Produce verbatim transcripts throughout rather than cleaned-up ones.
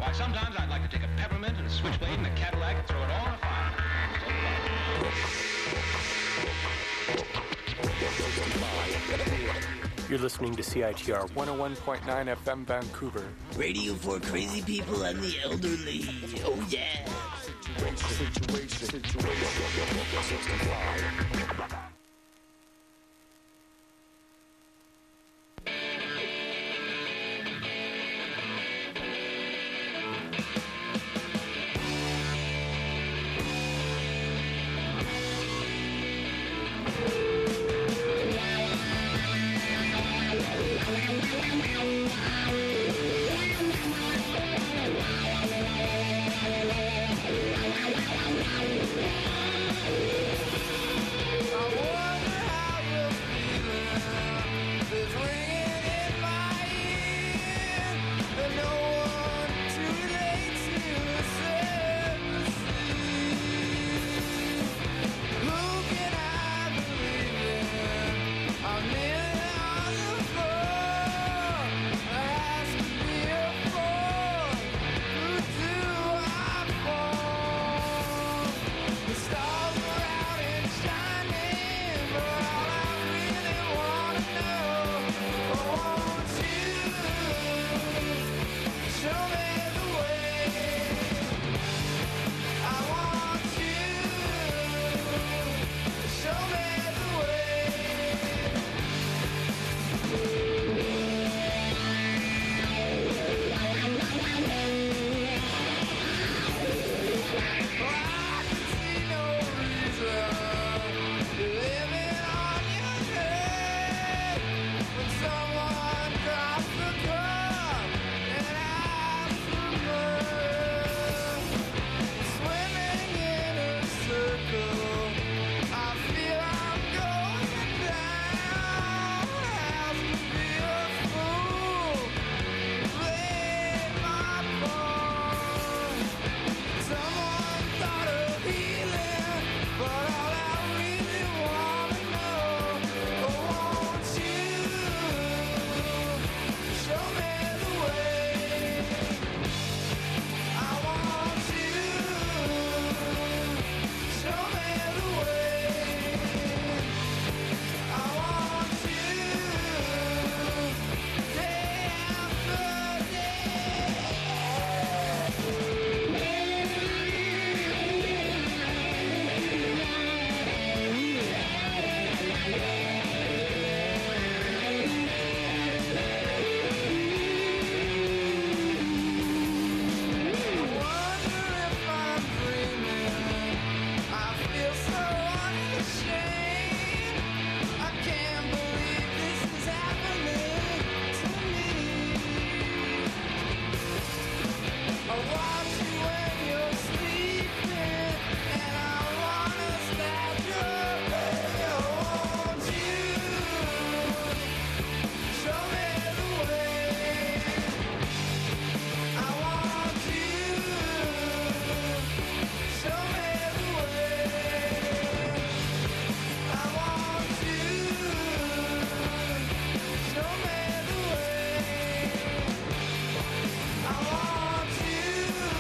why sometimes I'd like to take a peppermint and a switchblade and a Cadillac and throw it all in a fire. You're listening to C I T R one oh one point nine F M Vancouver. Radio for crazy people and the elderly. Oh yeah. Situation, situation, situation, sixty-five. I want you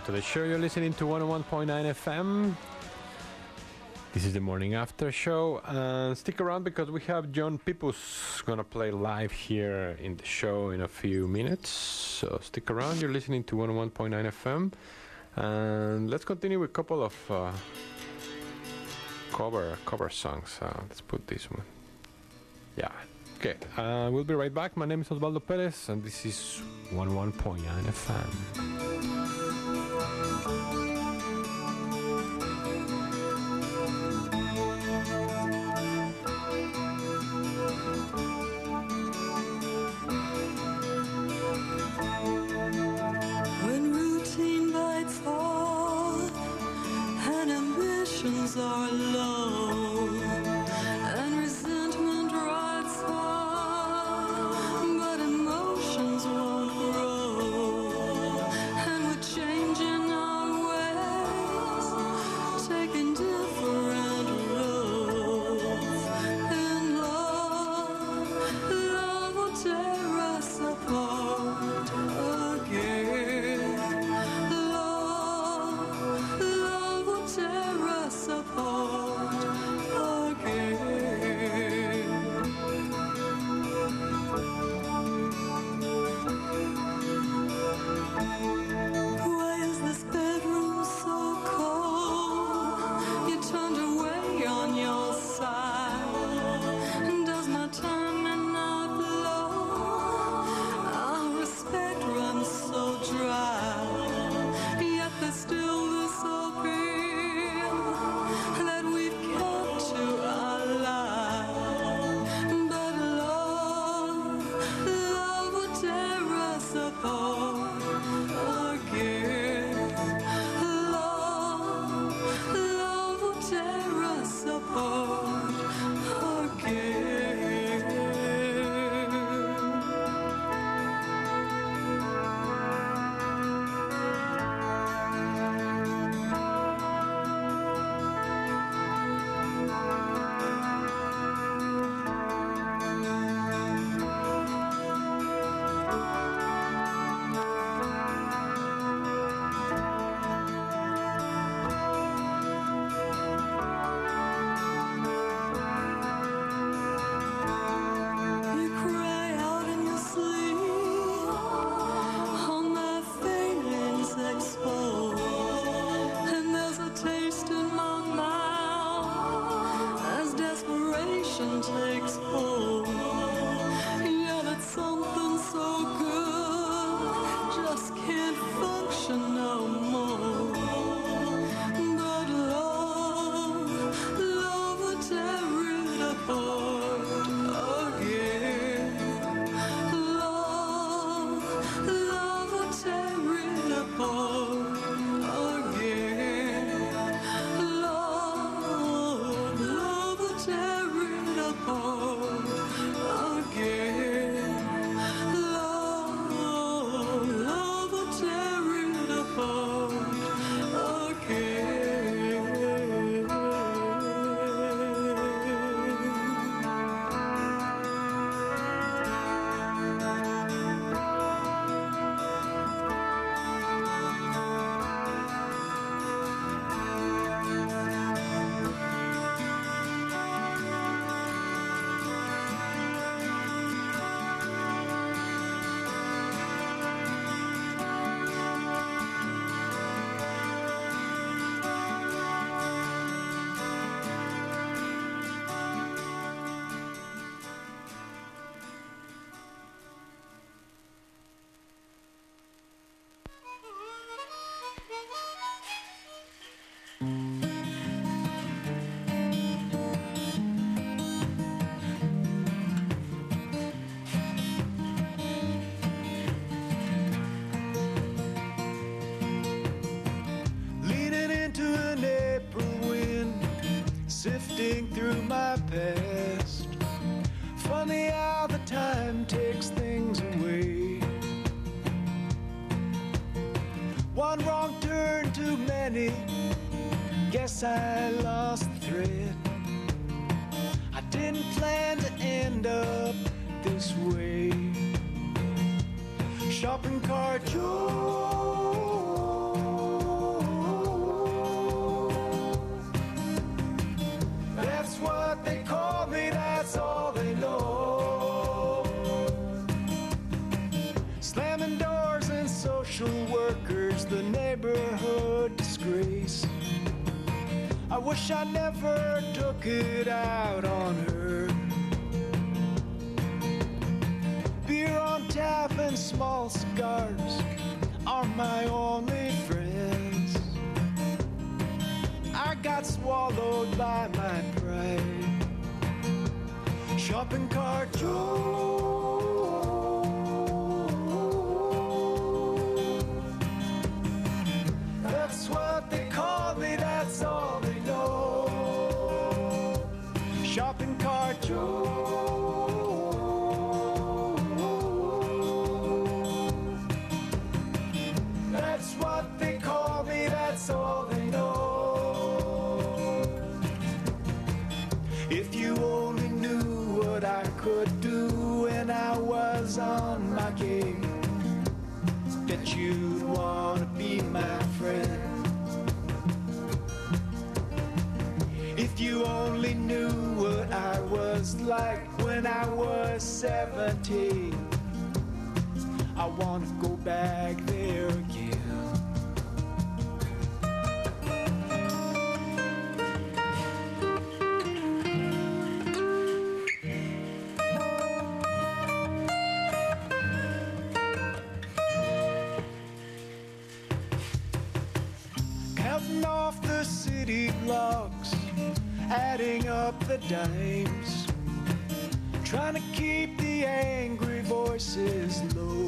to the show. You're listening to one oh one point nine F M. This is the morning after show. And stick around because we have John Pipus going to play live here in the show in a few minutes. So stick around. You're listening to one oh one point nine F M. And let's continue with a couple of uh, cover cover songs. Uh, let's put this one. Yeah. Okay. Uh, we'll be right back. My name is Osvaldo Perez, and this is one oh one point nine F M. Are low and resentment rides high, but emotions won't grow, and we're changing our ways, taking different roads, and love, love will tear us apart again. Love, love will tear us apart again. Why is this bedroom so cold? You turned away on your side. And does my time not flow? Our respect runs so dry. Yet there's still this appeal that we've kept to our life. But love, love will tear us apart again. Love, love will tear us apart again. You cry out in your sleep, all my feelings exposed, and there's a taste in my mouth as desperation takes hold. Yet it's something so good, just can't function no more. But love, love will tear it apart again. Love, love will tear it apart again. Love, love will tear it apart again. Love, love will tear it apart Leaning into an April wind, sifting through my past. Funny how the time takes things away. One wrong turn too many, guess I lost the thread. I didn't plan to end up this way. Shopping cart joy, wish I never took it out on her. Beer on tap and small cigars are my only friends. I got swallowed by my pride. Shopping cart Joe. That's what they call me, that's all they know. Shopping cart Joe. That's what they call me, that's all they know. If you only knew what I could do when I was on my game, bet you'd wanna be my friend. If you only knew what I was like when I was seventeen, I wanna go back there again. Counting off the city blocks, adding up the dimes, trying to keep the angry voices low,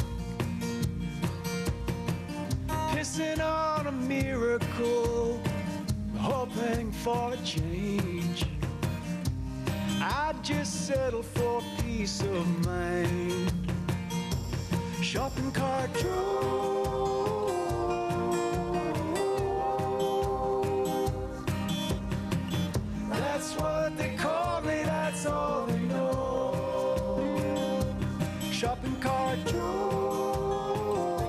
pissing on a miracle, hoping for a change. I'd just settle for peace of mind. Shopping cart Joe. That's what they call me, that's all they know. Shopping cart Joe.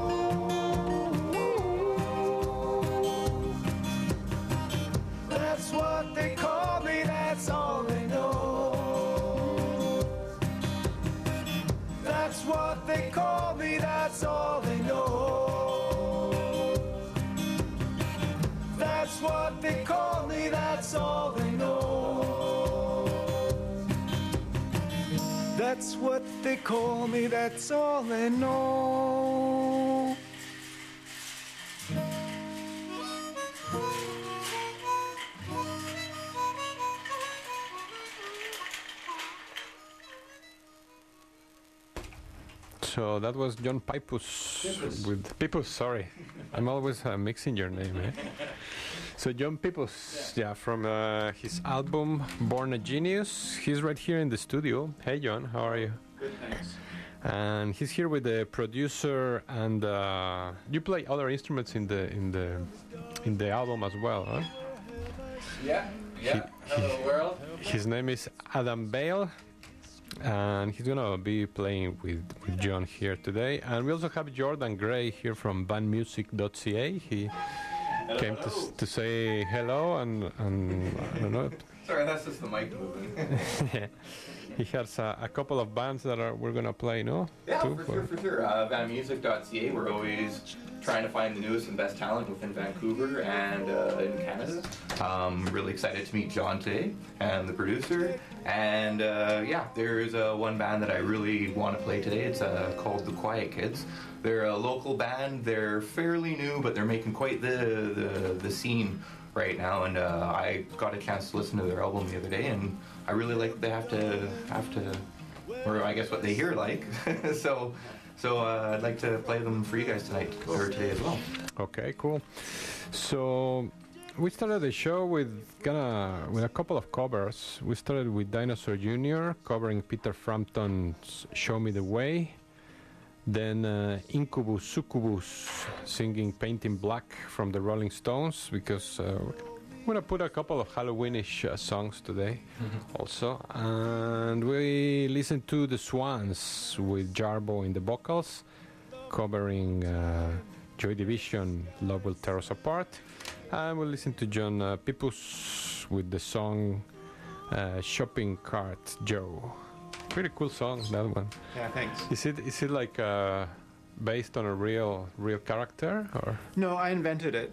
That's what they call me, that's all they know. That's what they call me, that's all they know. That's what they call me, that's all they know. That's what they call me, that's all they know. So that was John Pipus with Pipus. Sorry, I'm always uh, mixing your name. Eh? So John Pipus, yeah, from uh, his album Born a Genius. He's right here in the studio. Hey, John, how are you? Good, thanks. And he's here with the producer, and uh, you play other instruments in the in the in the album as well, huh? Yeah, yeah. He- Hello, he- world. His name is Adam Bale, and he's gonna be playing with, with John here today. And we also have Jordan Gray here from band music dot c a. He came to, s- to say hello, and, and I don't know. Sorry, that's just the mic moving. He has a, a couple of bands that are we're gonna play, no? Yeah, Too, for or- sure, for sure. Uh, band music dot c a, we're always trying to find the newest and best talent within Vancouver and uh, in Canada. Um, really excited to meet John today and the producer. And uh, yeah, there's uh, one band that I really want to play today. It's uh, called The Quiet Kids. They're a local band. They're fairly new, but they're making quite the, the, the scene right now. And uh, I got a chance to listen to their album the other day, and I really like what they have to have to, or I guess what they hear like. so, so uh, I'd like to play them for you guys tonight or today as well. Okay, cool. So we started the show with gonna with a couple of covers. We started with Dinosaur Junior covering Peter Frampton's "Show Me the Way." Then uh, Incubus Succubus singing "Painting Black" from the Rolling Stones, because uh, we're gonna put a couple of Halloweenish uh, songs today, also. And we listened to the Swans with Jarbo in the vocals, covering uh, Joy Division, "Love Will Tear Us Apart." And we'll listen to John uh, Pipus with the song uh, "Shopping Cart Joe." Pretty cool song, that one. Yeah, thanks. Is it is it like uh, based on a real real character, or? No, I invented it.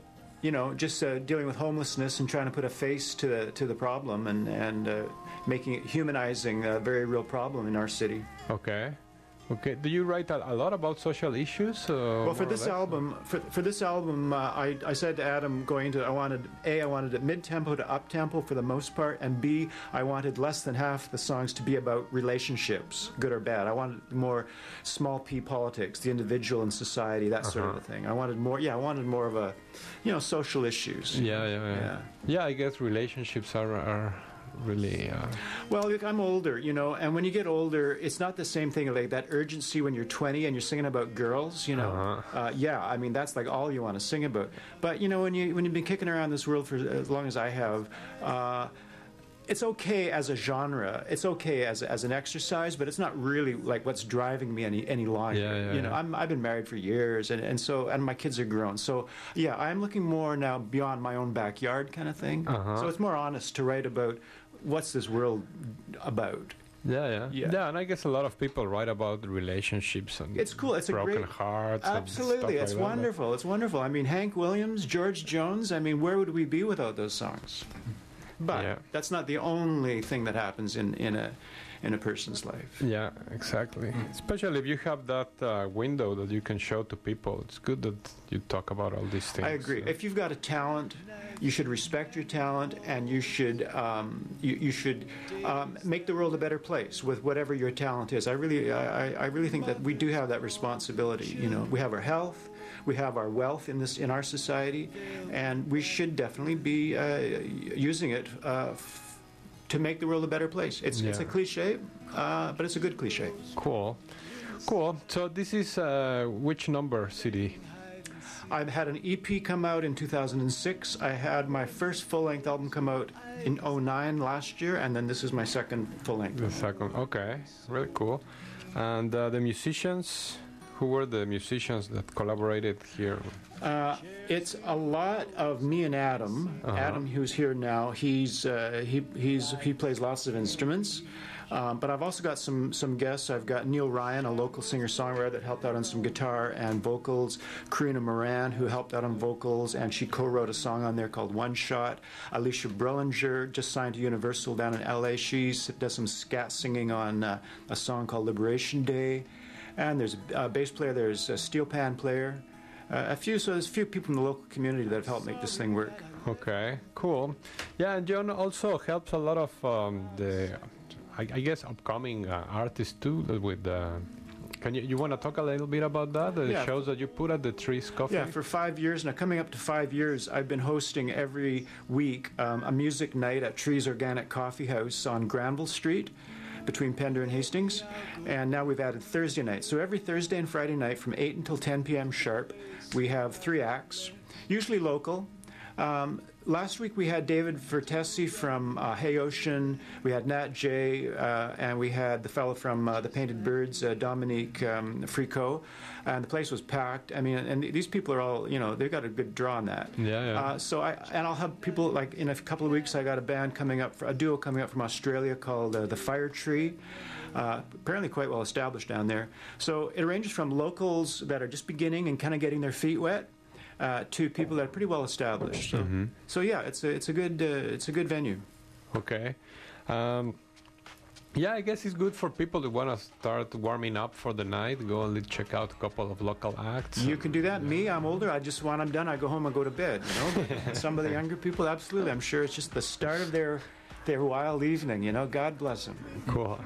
you know, just uh, dealing with homelessness and trying to put a face to the, to the problem and, and uh, making it humanizing a very real problem in our city. Okay. Okay. Do you write a, a lot about social issues? Uh, Well, for more or this less? album, for, for this album, uh, I, I said to Adam going to, I wanted, A, I wanted it mid-tempo to up-tempo for the most part, and B, I wanted less than half the songs to be about relationships, good or bad. I wanted more small p politics, the individual and society, that sort of a thing. I wanted more, yeah, I wanted more of a, you know, social issues. Yeah, yeah, yeah. Yeah. Yeah, I guess relationships are, are really... Uh, Well, look, I'm older, you know, and when you get older, it's not the same thing, like that urgency when you're twenty and you're singing about girls, you know. Uh-huh. Uh, yeah, I mean, that's like all you want to sing about. But, you know, when, you, when you've been kicking around this world for as long as I have, uh, it's okay as a genre. It's okay as, as an exercise, but it's not really like what's driving me any, any longer. Yeah, yeah, you know, yeah. I'm, I've been married for years, and, and so, and my kids are grown. So, yeah, I'm looking more now beyond my own backyard kind of thing. Uh-huh. So it's more honest to write about what's this world about. yeah, yeah, Yeah. Yeah, and I guess a lot of people write about relationships and It's cool. It's a broken great, hearts. and absolutely. stuff It's like that. wonderful. It's wonderful. I mean, Hank Williams, George Jones. I mean, where would we be without those songs? But Yeah. that's not the only thing that happens in, in a in a person's life. Yeah, exactly. Especially if you have that uh, window that you can show to people. It's good that you talk about all these things. I agree. so- If you've got a talent, you should respect your talent, and you should um, you, you should um, make the world a better place with whatever your talent is. I really I, I really think that we do have that responsibility. You know, we have our health, we have our wealth in this in our society, and we should definitely be uh, using it uh, f- to make the world a better place. It's it's a Yeah. cliche, uh, but it's a good cliche. Cool. Cool. So this is uh, which number C D? I've had an E P come out in two thousand six. I had my first full-length album come out in oh nine last year, and then this is my second full-length. The second. Okay. Really cool. And uh, the musicians, who were the musicians that collaborated here? Uh, it's a lot of me and Adam. Uh-huh. Adam, who's here now, he's uh, he he's he plays lots of instruments. Um, but I've also got some some guests. I've got Neil Ryan, a local singer-songwriter that helped out on some guitar and vocals. Karina Moran, who helped out on vocals, and she co-wrote a song on there called One Shot. Alicia Brellinger just signed to Universal down in L A. She s- does some scat singing on uh, a song called Liberation Day. And there's a bass player. There's a steel pan player. Uh, a few, so there's a few people in the local community that have helped make this thing work. Okay. Cool. Yeah, and John also helps a lot of um, the, I, I guess, upcoming uh, artists too. that With uh, can you you want to talk a little bit about that? The Yeah. shows that you put at the Trees Coffee. Yeah, for five years now, coming up to five years, I've been hosting every week um, a music night at Trees Organic Coffee House on Granville Street, between Pender and Hastings, and now we've added Thursday night. So every Thursday and Friday night from eight until ten p.m. sharp, we have three acts, usually local. Um, last week we had David Vertesi from uh, Hey Ocean, we had Nat J, uh, and we had the fellow from uh, the Painted Birds, uh, Dominique um, Fricot, and the place was packed. I mean, and these people are all, you know, they've got a good draw on that. Yeah, yeah. Uh, so I and I'll have people like in a couple of weeks. I got a band coming up, a duo coming up from Australia called uh, the Fire Tree. Uh, apparently quite well established down there. So it ranges from locals that are just beginning and kind of getting their feet wet uh, to people that are pretty well established. So, Mm-hmm. so yeah, it's a it's a good uh, it's a good venue. Okay. Um, yeah, I guess it's good for people who want to start warming up for the night. Go and check out a couple of local acts. You can do that. Me, I'm older. I just when I'm done, I go home and go to bed. You know, but some of the younger people, absolutely. I'm sure it's just the start of their their wild evening. You know, God bless them. Cool.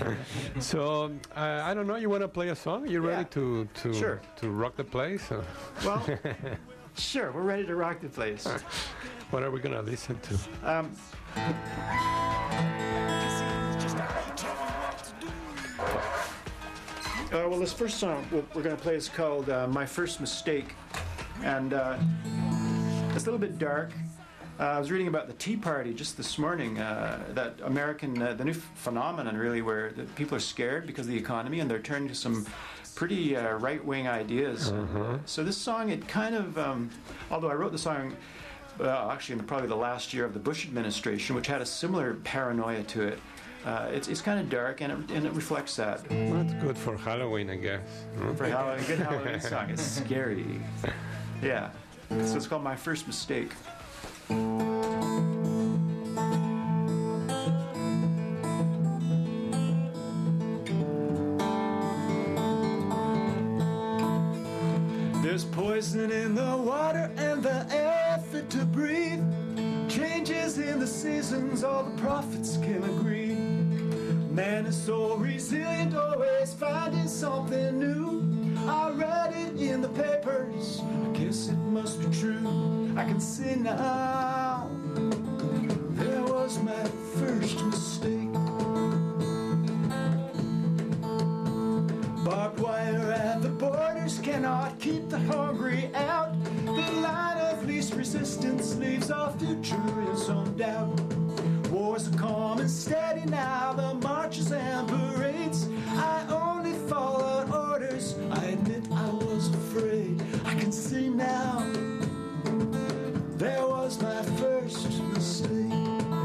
So uh, I don't know. You want to play a song? You ready Yeah. to to Sure. to rock the place? Or Well, sure, we're ready to rock the place. what are we gonna listen to? Um, Uh, well, this first song we're, we're going to play is called uh, My First Mistake. And uh, it's a little bit dark. Uh, I was reading about the Tea Party just this morning, uh, that American, uh, the new phenomenon really, where the people are scared because of the economy and they're turning to some pretty uh, right-wing ideas. Uh, so this song, it kind of, um, although I wrote the song uh, actually in probably the last year of the Bush administration, which had a similar paranoia to it, uh, it's, it's kind of dark and it, and it reflects that. Well, it's good for Halloween, I guess. Hmm? For Halloween, a good Halloween song. It's scary. Yeah. So it's called My First Mistake. There's poison in the water and the air fit to breathe. Changes in the seasons, all the prophets can agree. Man is so resilient, always finding something new. I read it in the papers, I guess it must be true. I can see now, there was my first mistake. Barbed wire at the borders cannot keep the hungry out. The line of least resistance leaves our future in some doubt. Wars are calm and steady now, the marches and parades. I only followed orders, I admit I was afraid. I can see now, there was my first mistake.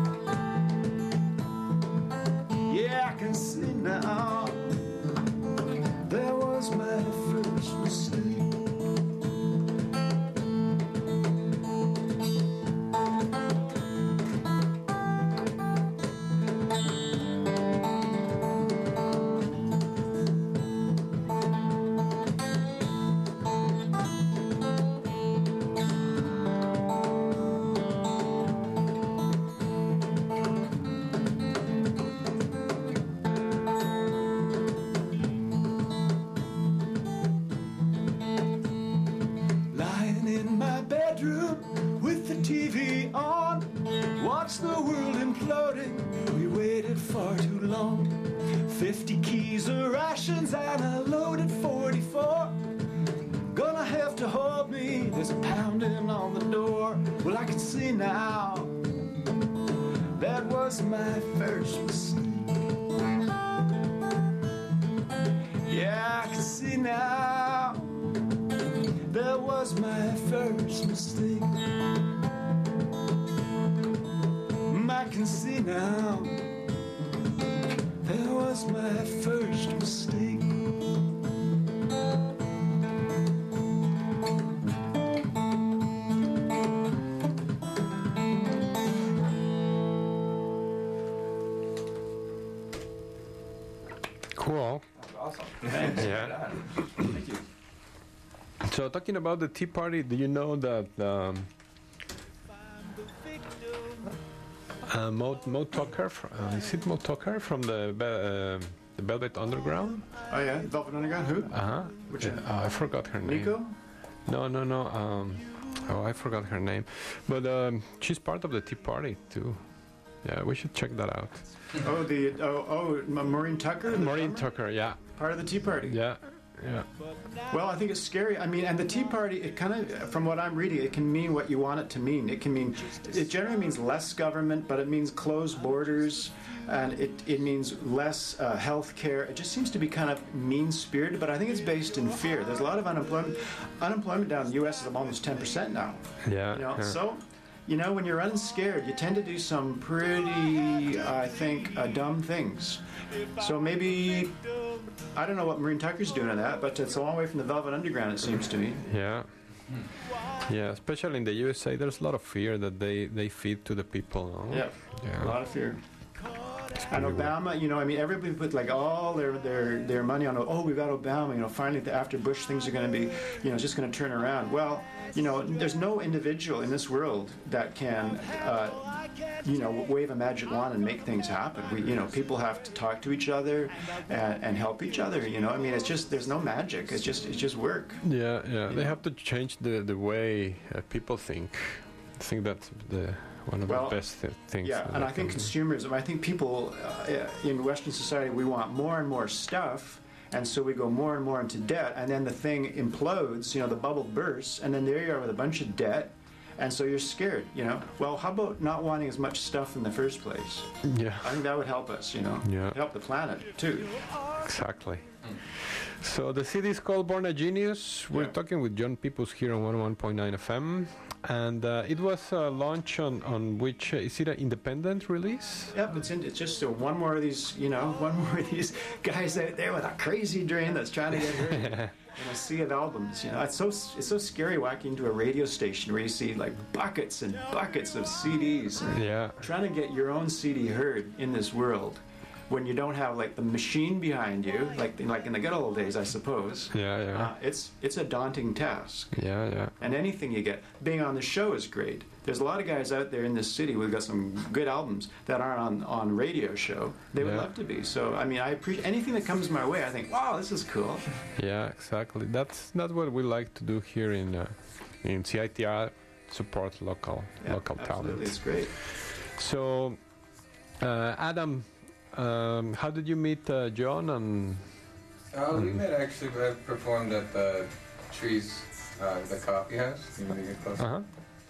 Yeah, I can see now, there was my first mistake. The world imploding, we waited far too long. Fifty keys of rations and a loaded forty-four. Gonna have to hold me, there's a pounding on the door. Well, I can see now, that was my first mistake. Yeah, I can see now, that was my first mistake. I can see now, there was my first mistake. Cool. That's awesome. Thanks. Yeah. Thank you. So talking about the Tea Party, do you know that um, Uh, Mo, Mo Tucker, fr- uh, is it Mo Tucker from the Be- uh, the Velvet Underground? Oh yeah, Velvet Underground, who? Uh huh. Which one? Uh, I forgot her name. Nico? No, no, no. Um, oh, I forgot her name. But um, she's part of the Tea Party too. Yeah, we should check that out. Oh, the, oh, oh, Ma- Maureen Tucker? the Maureen drummer? Tucker, yeah, Part of the Tea Party. yeah, yeah. Well, I think it's scary. I mean, and the Tea Party, it kind of, from what I'm reading, it can mean what you want it to mean. It can mean, it generally means less government, but it means closed borders, and it, it means less uh, health care. It just seems to be kind of mean-spirited, but I think it's based in fear. There's a lot of unemployment. Unemployment down in the U S is almost ten percent now. Yeah, You know, yeah. so, you know, when you're running scared, you tend to do some pretty, I think, uh, dumb things. So maybe, I don't know what Maureen Tucker's doing in that, but it's a long way from the Velvet Underground, it seems to me. Yeah. Yeah, especially in the U S A, there's a lot of fear that they, they feed to the people. No? Yeah, Yeah. a lot of fear. And pretty Obama, you know, I mean, everybody put like all their their their money on, oh, we got Obama, you know, finally after Bush things are going to be, you know, just going to turn around. Well, you know, there's no individual in this world that can, uh, you know, wave a magic wand and make things happen. We, you know, people have to talk to each other and, and help each other. You know, I mean, it's just there's no magic. It's just it's just work. Yeah, yeah. They have to change the the way uh, people think. I think that's the one of Well, the best th- things. Yeah, that and they I think can do. consumerism, I think people uh, in Western society, we want more and more stuff, and so we go more and more into debt, and then the thing implodes, you know, the bubble bursts, and then there you are with a bunch of debt, and so you're scared, you know. Well, how about not wanting as much stuff in the first place? Yeah, I think that would help us, you know, Yeah. help the planet, too. exactly. So the C D is called Born a Genius. We're Yeah. talking with John Peoples here on one oh one point nine F M. And uh, it was a launch on, on which, uh, is it an independent release? Yep, it's, in, it's just uh, one more of these, you know, one more of these guys out there with a crazy dream that's trying to get heard. in a sea of albums. You know, it's so it's so scary walking into a radio station where you see like buckets and buckets of C Ds. And Yeah. trying to get your own C D heard in this world, when you don't have like the machine behind you, like like in the good old days, I suppose. Yeah, yeah. Uh, it's it's a daunting task. Yeah, yeah. And anything you get, being on the show is great. There's a lot of guys out there in this city who've got some good albums that aren't on on radio show. They would Yeah. love to be. So I mean, I appreciate anything that comes my way. I think, wow, this is cool. Yeah, exactly. That's that's what we like to do here in uh, in C I T R. Support local Yeah, local absolutely, talent. it's great. So, uh, Adam, um, how did you meet uh, John? And Uh, we met actually. I performed at the Trees, uh, the coffee house. You know, you get close. uh-huh.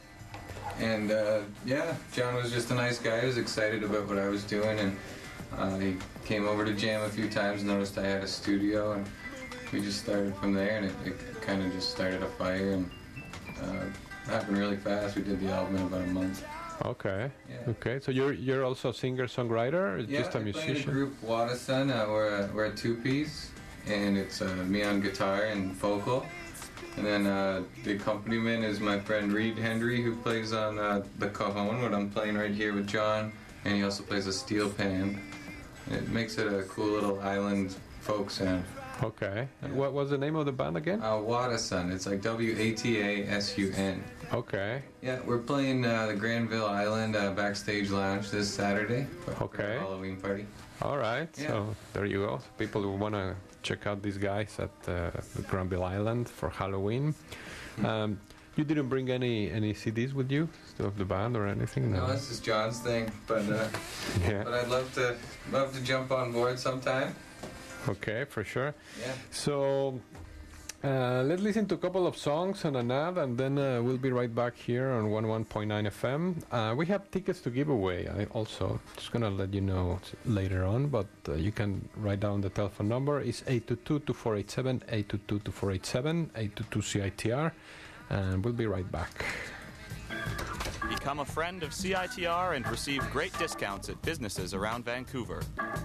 And uh, yeah, John was just a nice guy. He was excited about what I was doing, and uh, he came over to jam a few times. Noticed I had a studio, and we just started from there. And it, it kind of just started a fire, and uh, happened really fast. We did the album in about a month. Okay. Yeah. Okay. So you're you're also a singer songwriter, or Yeah, just a I play in a musician? group, Wadasun. Uh, we're a, we're a two-piece, and it's uh, me on guitar and vocal. And then uh, the accompaniment is my friend Reed Hendry, who plays on uh, the cajon, what I'm playing right here with John, and he also plays a steel pan. And it makes it a cool little island folk sound. Okay. And what was the name of the band again? Uh, Wadasun, it's like W A T A S U N. Okay. Yeah, we're playing uh, the Granville Island uh, Backstage Lounge this Saturday for for Okay. our Halloween party. All right. Yeah. So there you go. People who want to check out these guys at uh, the Granville Island for Halloween. Um, you didn't bring any any C Ds with you of the band or anything? No, this is John's thing, but uh, Yeah. but I'd love to love to jump on board sometime. Okay, for sure. Yeah. So uh, let's listen to a couple of songs and an ad, and then uh, we'll be right back here on one oh one point nine F M. Uh, we have tickets to give away. I also just gonna let you know later on, but uh, you can write down the telephone number. It's eight two two, two four eight seven, eight two two, two four eight seven, eight two two C I T R, and we'll be right back. Become a friend of C I T R and receive great discounts at businesses around Vancouver.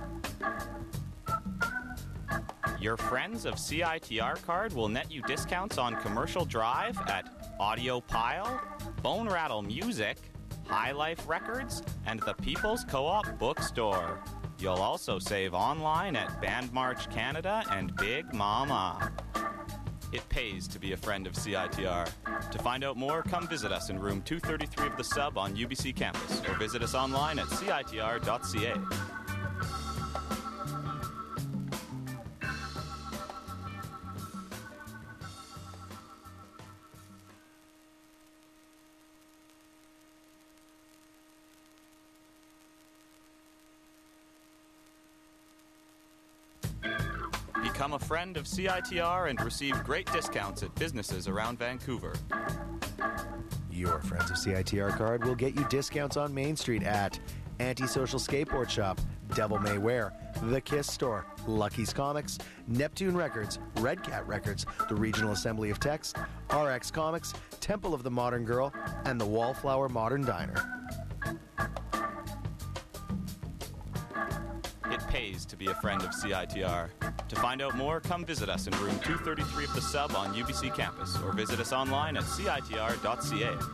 Your Friends of C I T R card will net you discounts on Commercial Drive at Audio Pile, Bone Rattle Music, High Life Records, and the People's Co-op Bookstore. You'll also save online at Band March Canada and Big Mama. It pays to be a friend of C I T R. To find out more, come visit us in room two thirty-three of the Sub on U B C campus, or visit us online at C I T R dot C A. Become a friend of C I T R and receive great discounts at businesses around Vancouver. Your Friends of C I T R card will get you discounts on Main Street at Antisocial Skateboard Shop, Devil May Wear, The Kiss Store, Lucky's Comics, Neptune Records, Red Cat Records, the Regional Assembly of Text, R X Comics, Temple of the Modern Girl, and the Wallflower Modern Diner. It pays to be a friend of C I T R. To find out more, come visit us in room two thirty-three of the Sub on U B C campus, or visit us online at C I T R dot C A.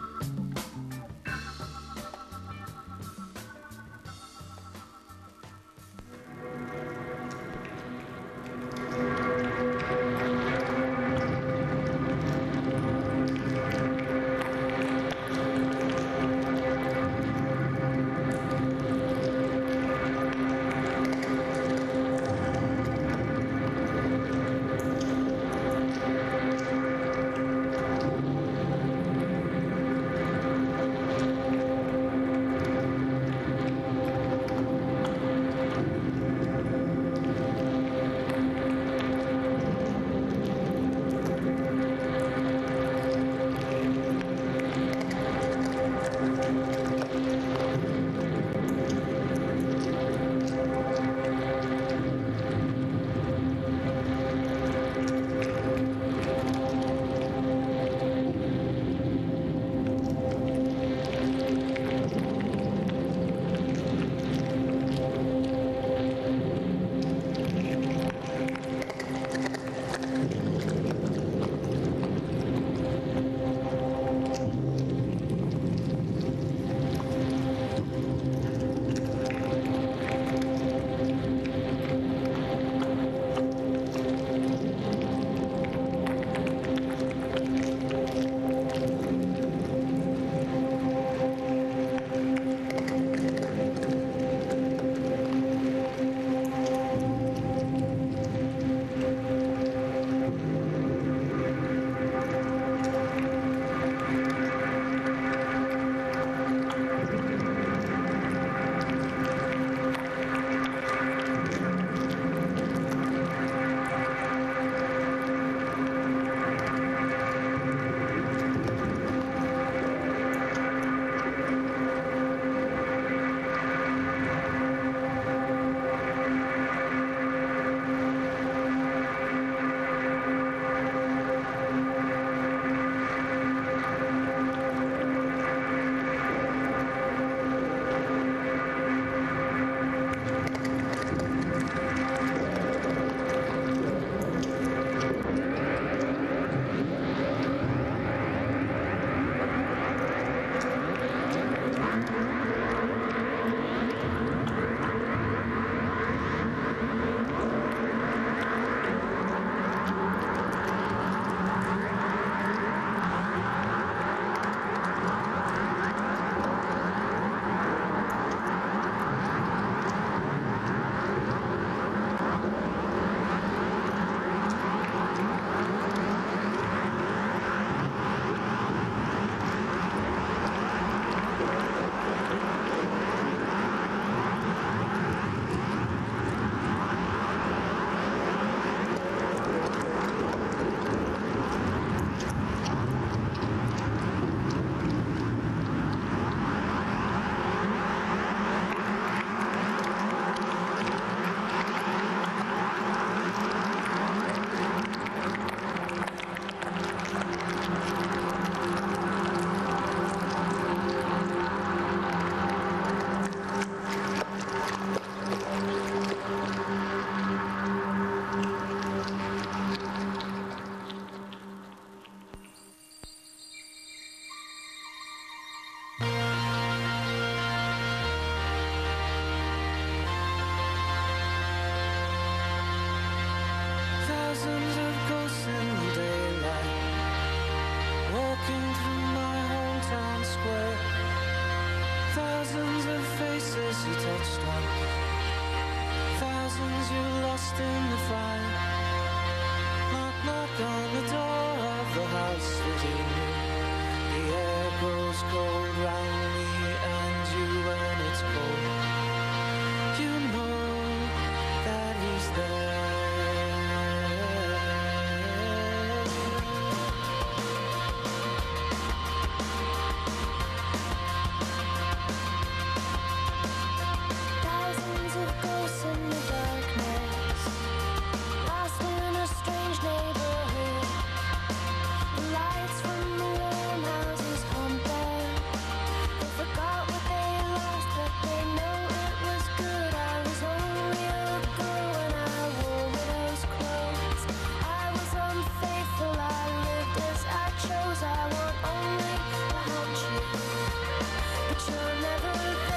watched once. Thousands you lost in the fire. Knock, knock on the door of the house that you knew. The air grows cold round me and you when it's cold. You know that he's there. Thousands of ghosts in the darkness, lost in a strange neighborhood. The lights from the warm houses haunt them. They forgot what they lost, but they know it was good. I was only a girl when I wore widow's clothes. I was unfaithful, I lived as I chose. I want only to haunt you, but you're never there.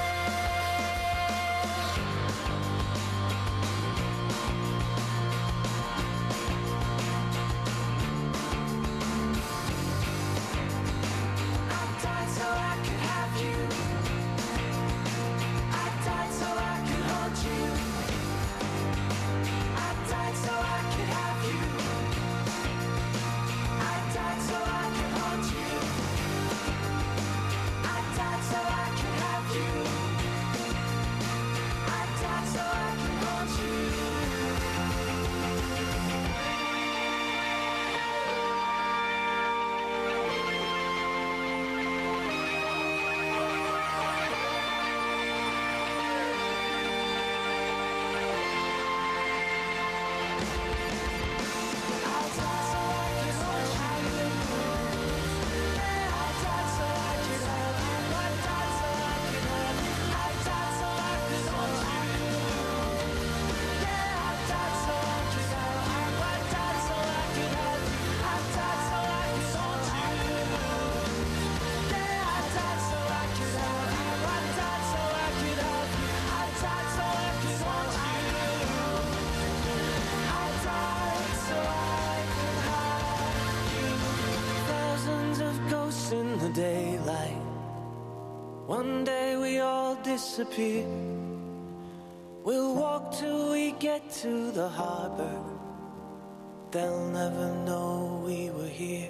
I died so I could have you. I died so I could haunt you. I died so I could have you. I died so I could haunt you. I died so I could have you. I died so I could haunt you. Thousands of ghosts in the daylight. One day we all disappear. We'll walk till we get to the harbor. They'll never know we were here.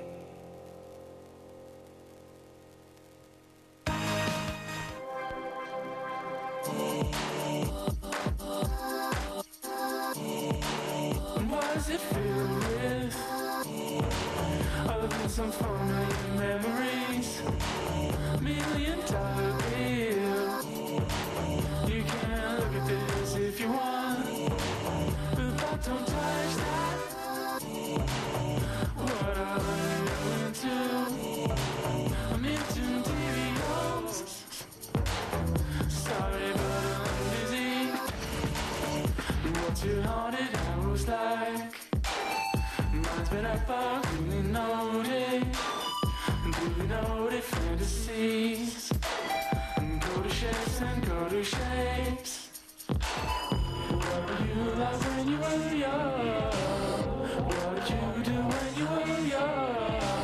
What does it feel with? Other than some familiar memories, million dollar bill. You can look at this if you want, but don't touch that. What are you into? I'm into T V hosts. Sorry, but I'm busy. What's your haunted hours like? Mine's been up all really noted. Do you know the fantasies? Go to shapes and go to shapes. What were you like when you were young? What did you do when you were young?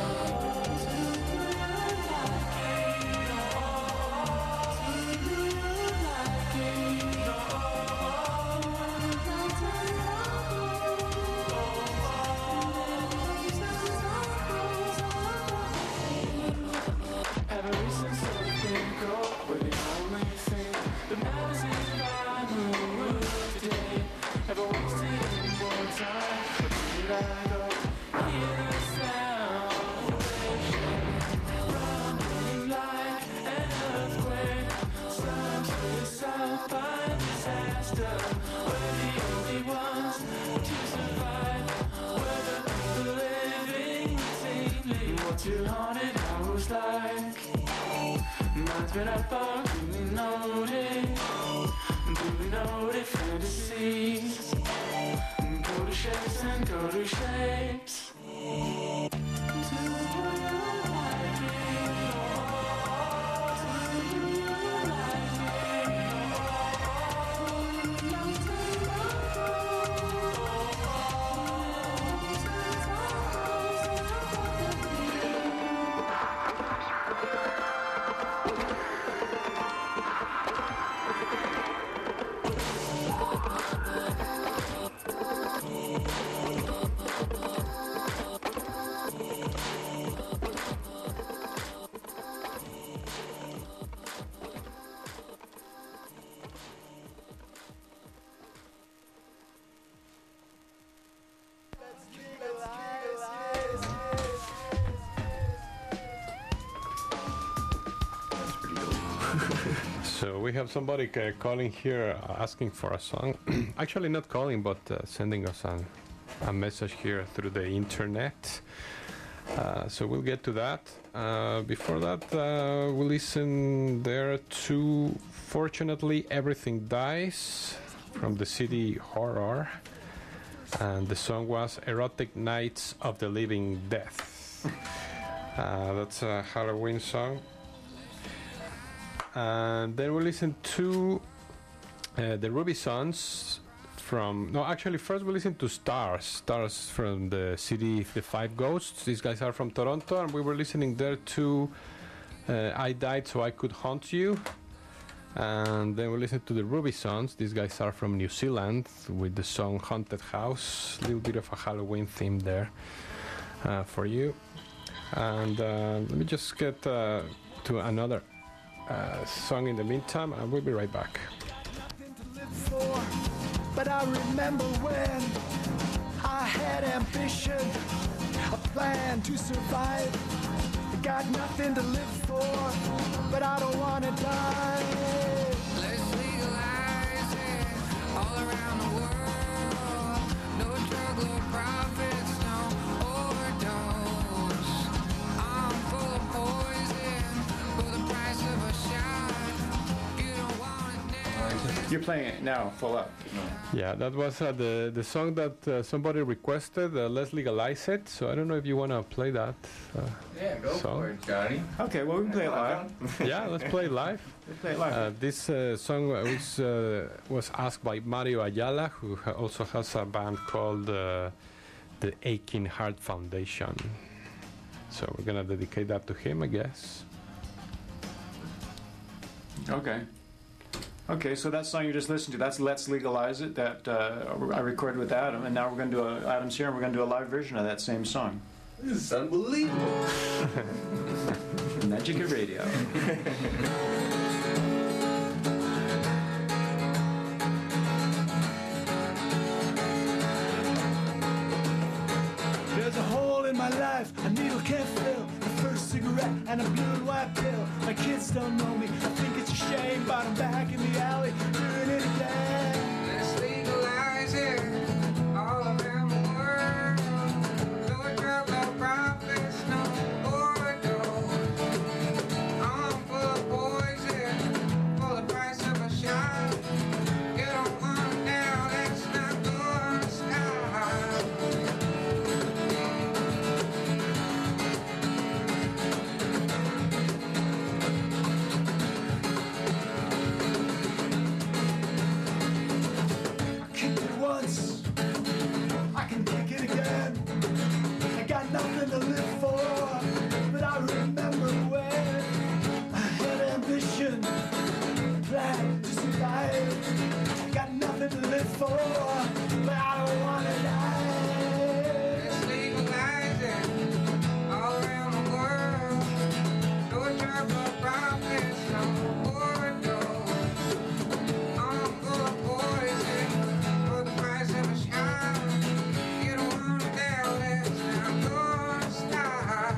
Ever since I've been gone, we're the only thing that matters is my mood today. Ever wasted any more time? Or did I go hear the sound of waves rumbling like an earthquake? Some suicide by disaster. We're the only ones to survive. We're the living routinely. What's your haunted hours like? Mine's been up all really noted. Do we know the fantasies? Go to shapes and go to shapes. Do you like it? Do you like it? So we have somebody uh, calling here uh, asking for a song. Actually, not calling, but uh, sending us a, a message here through the internet. Uh, so we'll get to that. Uh, before that, uh, we'll listen there to Fortunately Everything Dies from the C D Horror. And the song was Erotic Nights of the Living Death. Uh, that's a Halloween song. And then we listen to uh, the Ruby Sons from... No, actually, first we listen to Stars. Stars from the C D The Five Ghosts. These guys are from Toronto, and we were listening there to uh, I Died So I Could Haunt You. And then we listen to the Ruby Sons. These guys are from New Zealand with the song Haunted House. A little bit of a Halloween theme there uh, for you. And uh, let me just get uh, to another Uh, song in the meantime, and we'll be right back. Nothing to live for, but I remember when I had ambition, a plan to survive. I got nothing to live for, but I don't want to die. Let's legalize it all around the world. No drug, no profits, no overdose. I'm full of poison for the price of a shot. You don't want it now. You're playing it now, full up. Yeah, that was uh, the the song that uh, somebody requested. Uh, let's legalize it. So I don't know if you want to play that. Uh, Yeah, go song. for it, Johnny. Okay, well, we can play it live. Yeah, let's play it live. Let's play it live. Uh, this uh, song was uh, was asked by Mario Ayala, who ha- also has a band called uh, the Aching Heart Foundation. So we're gonna dedicate that to him, I guess. Okay. Okay, so that song you just listened to, that's Let's Legalize It, that uh, I recorded with Adam, and now we're going to do a, Adam's here, and we're going to do a live version of that same song. This is unbelievable. Magic of radio. There's a hole in my life, a needle can't fill. The first cigarette and a blue and white pill. My kids don't know me, I think it's a shame, but I'm back in the alley doing it again. Let's legalize it all around the world. No drug, no profits, no overdose. I'm full of poison for the price of a shot. You don't want it now, that's not gonna stop. I kicked it once, I can kick it again. I got nothing to live for, but I remember when I had ambition, plan to survive. I got nothing to live for, but I don't want to die. Let's legalize it all around the world. No drug, no profits, no overdose. I'm full of poison for the price of a shot. You don't want it now, that's not gonna stop.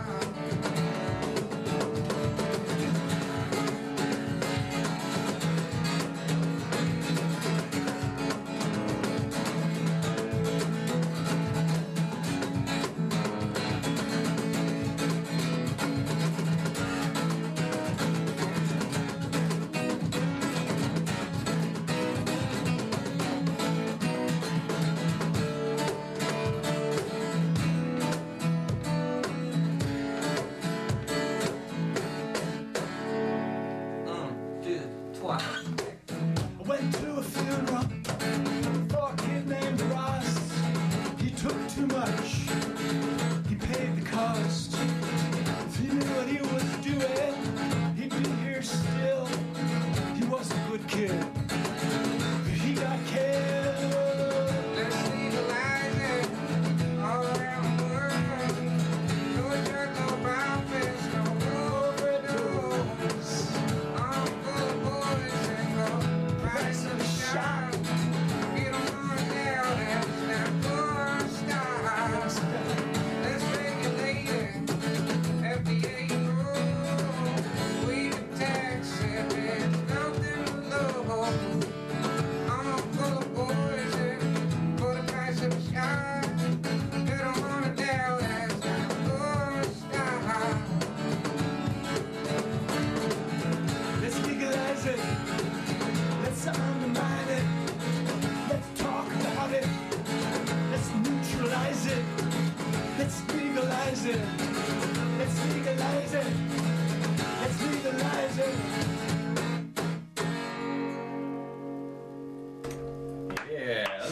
I went to a funeral for a kid named Ross. He took too much, he paid the cost. If he knew what he was doing, he'd be here still. He was a good kid, but he got killed. Let's legalize it all around the world. No drug, no profits, no overdose. I'm full of poison, no price of a shot. You don't want it now, that's not gonna stop.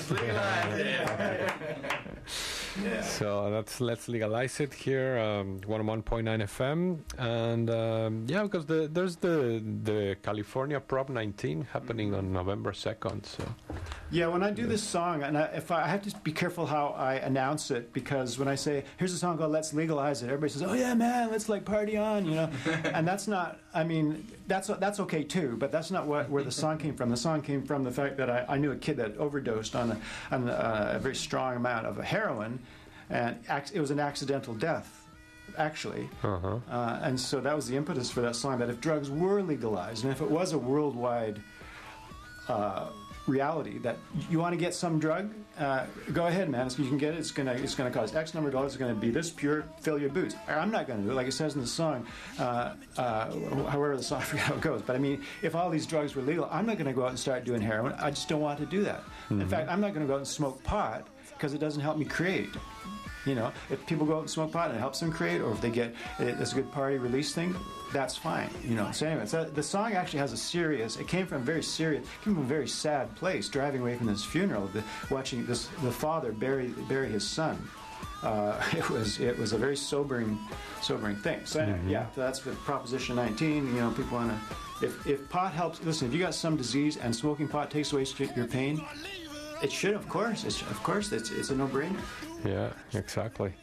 Let's legalize it. Yeah. So that's let's legalize it here, um, one oh one point nine F M, and um, yeah, because the, there's the the California Prop nineteen happening on November second. So Yeah, when I do this song, and I, if I, I have to be careful how I announce it, because when I say, here's a song called Let's Legalize It, everybody says, oh yeah, man, let's like party on, you know. And that's not, I mean, that's that's okay too, but that's not what where the song came from. The song came from the fact that I, I knew a kid that overdosed on, a, on a, a very strong amount of heroin, and ac- it was an accidental death, actually. uh-huh. Uh, and so that was the impetus for that song, that if drugs were legalized, and if it was a worldwide uh, reality, that you want to get some drug, uh, go ahead, man. You can get it. It's gonna it's gonna cost X number of dollars. It's gonna be this pure. Fill your boots. I'm not gonna do it, like it says in the song. Uh, uh, however, the song, I forget how it goes. But I mean, if all these drugs were legal, I'm not gonna go out and start doing heroin. I just don't want to do that. Mm-hmm. In fact, I'm not gonna go out and smoke pot because it doesn't help me create. You know, if people go out and smoke pot and it helps them create, or if they get it's a good party release thing, that's fine. You know. So anyway, so the song actually has a serious. It came from a very serious, came from a very sad place. Driving away from this funeral, the, watching this the father bury bury his son. Uh, it was it was a very sobering, sobering thing. So anyway, Mm-hmm. yeah, that's with Proposition nineteen. You know, people want to. If if pot helps, listen. If you got some disease and smoking pot takes away your pain, it should, of course. It's, of course, it's it's a no-brainer. Yeah, exactly.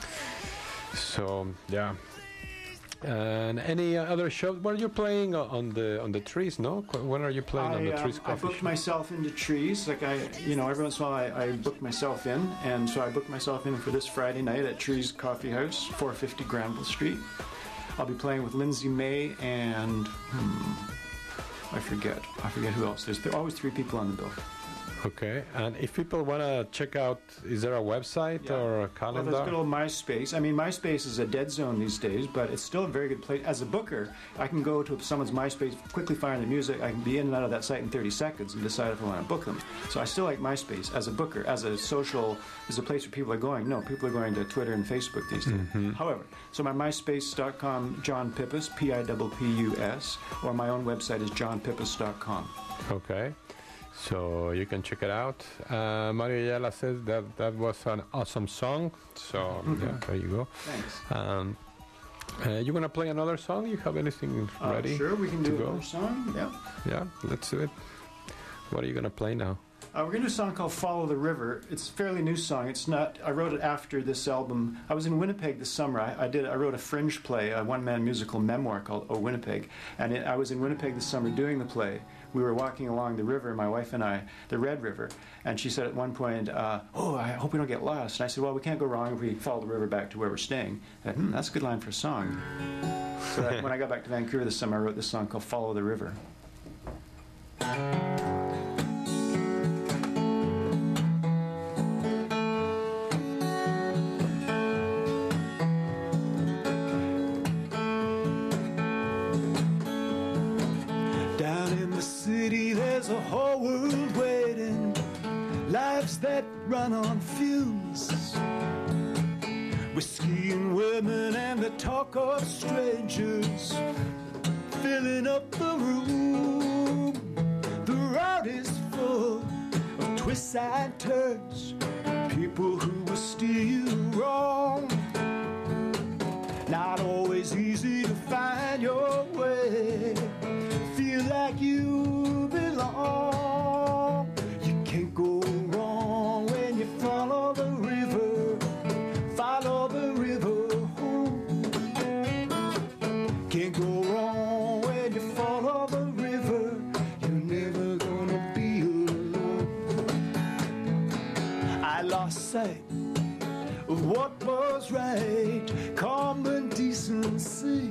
So yeah. And any other shows? Well, you're playing on the on the trees, no? When are you playing on the I, trees um, I coffee booked shop? myself into trees. Like I, you know, every once in a while I, I book myself in, and so I booked myself in for this Friday night at Trees Coffee House, four fifty Granville Street. I'll be playing with Lindsay May and hmm, I forget. I forget who else. There's there are always three people on the bill. Okay, and if people want to check out, is there a website Yeah. or a Well, calendar? there's good old MySpace. I mean, MySpace is a dead zone these days, but it's still a very good place. As a booker, I can go to someone's MySpace, quickly find the music. I can be in and out of that site in thirty seconds and decide if I want to book them. So I still like MySpace as a booker, as a social, as a place where people are going. No, people are going to Twitter and Facebook these days. Mm-hmm. However, so my MySpace dot com, John Pippas, P I P P U S, or my own website is john pippas dot com. Okay, so you can check it out. Uh, Mario Ayala says that that was an awesome song. So yeah, there you go. Thanks. Um, uh, you gonna play another song? You have anything Uh, ready? sure, we can to do go? another song. Yeah. Yeah, let's do it. What are you gonna play now? Uh, we're going to do a song called Follow the River. It's a fairly new song. It's not, I wrote it after this album. I was in Winnipeg this summer. I, I did. I wrote a fringe play, a one-man musical memoir called Oh Winnipeg. And it, I was in Winnipeg this summer doing the play. We were walking along the river, my wife and I, the Red River. And she said at one point, uh, oh, I hope we don't get lost. And I said, well, we can't go wrong if we follow the river back to where we're staying. I said, hmm, that's a good line for a song. So that, when I got back to Vancouver this summer, I wrote this song called Follow the River. Down in the city, there's a whole world waiting. Lives that run on fumes. Whiskey and women and the talk of strangers filling up the room. The road is full of twists and turns. People who will steer you wrong. Not always easy to find your way. Feel like you belong. You can't go wrong when you follow the river. Follow the river home. Can't go wrong when you follow the river. You're never gonna be alone. I lost sight of what was right, common decency.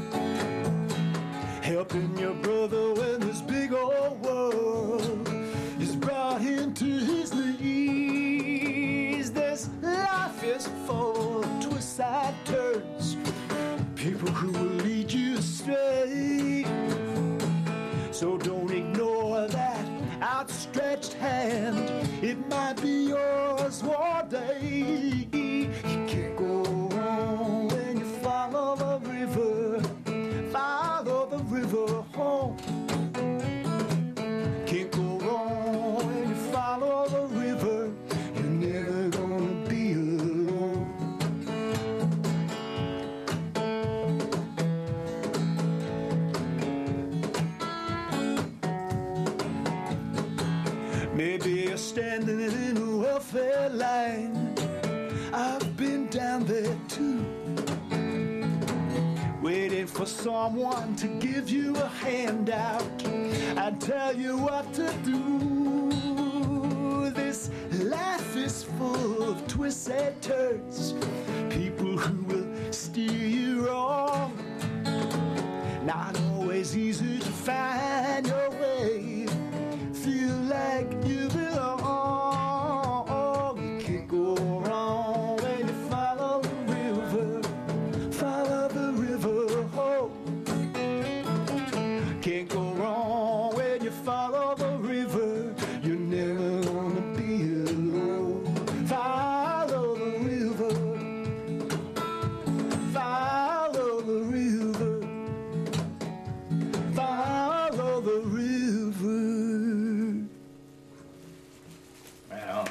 Helping your brother when this big old world is brought him to his knees. This life is full of twists and turns, people who will lead you astray. So don't ignore that outstretched hand, it might be yours one day. You can't go wrong when you follow the river. Follow the river home. Can't go wrong when you follow the river. Maybe you're standing in a welfare line. I've been down there too, waiting for someone to give you a handout and tell you what to do. This life is full of twists and turns, people who will steer you wrong. Not always easy to find your way, feel like you belong. You can't go wrong when you follow the river, follow the river home. Can't go wrong when you follow the river, you're never gonna be alone. Follow the river, follow the river, follow the river. Right on.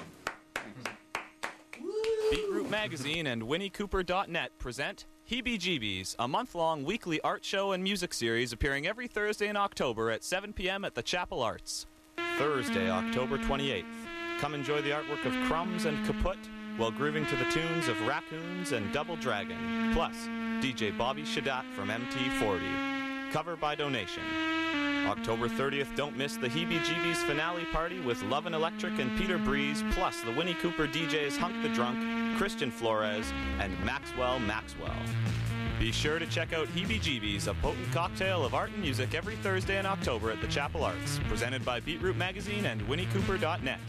Beetroot Magazine and Winnie Cooper dot net present Heebie-Jeebies, a month-long weekly art show and music series appearing every Thursday in October at seven p.m. at the Chapel Arts. Thursday, October twenty-eighth. Come enjoy the artwork of Crumbs and Kaput while grooving to the tunes of Raccoons and Double Dragon, plus D J Bobby Shadat from M T forty. Cover by donation. October thirtieth, don't miss the Heebie-Jeebies finale party with Lovin' Electric and Peter Breeze, plus the Winnie Cooper D Js Hunk the Drunk, Christian Flores, and Maxwell Maxwell. Be sure to check out Heebie-Jeebies, a potent cocktail of art and music every Thursday in October at the Chapel Arts, presented by Beetroot Magazine and Winnie Cooper dot net.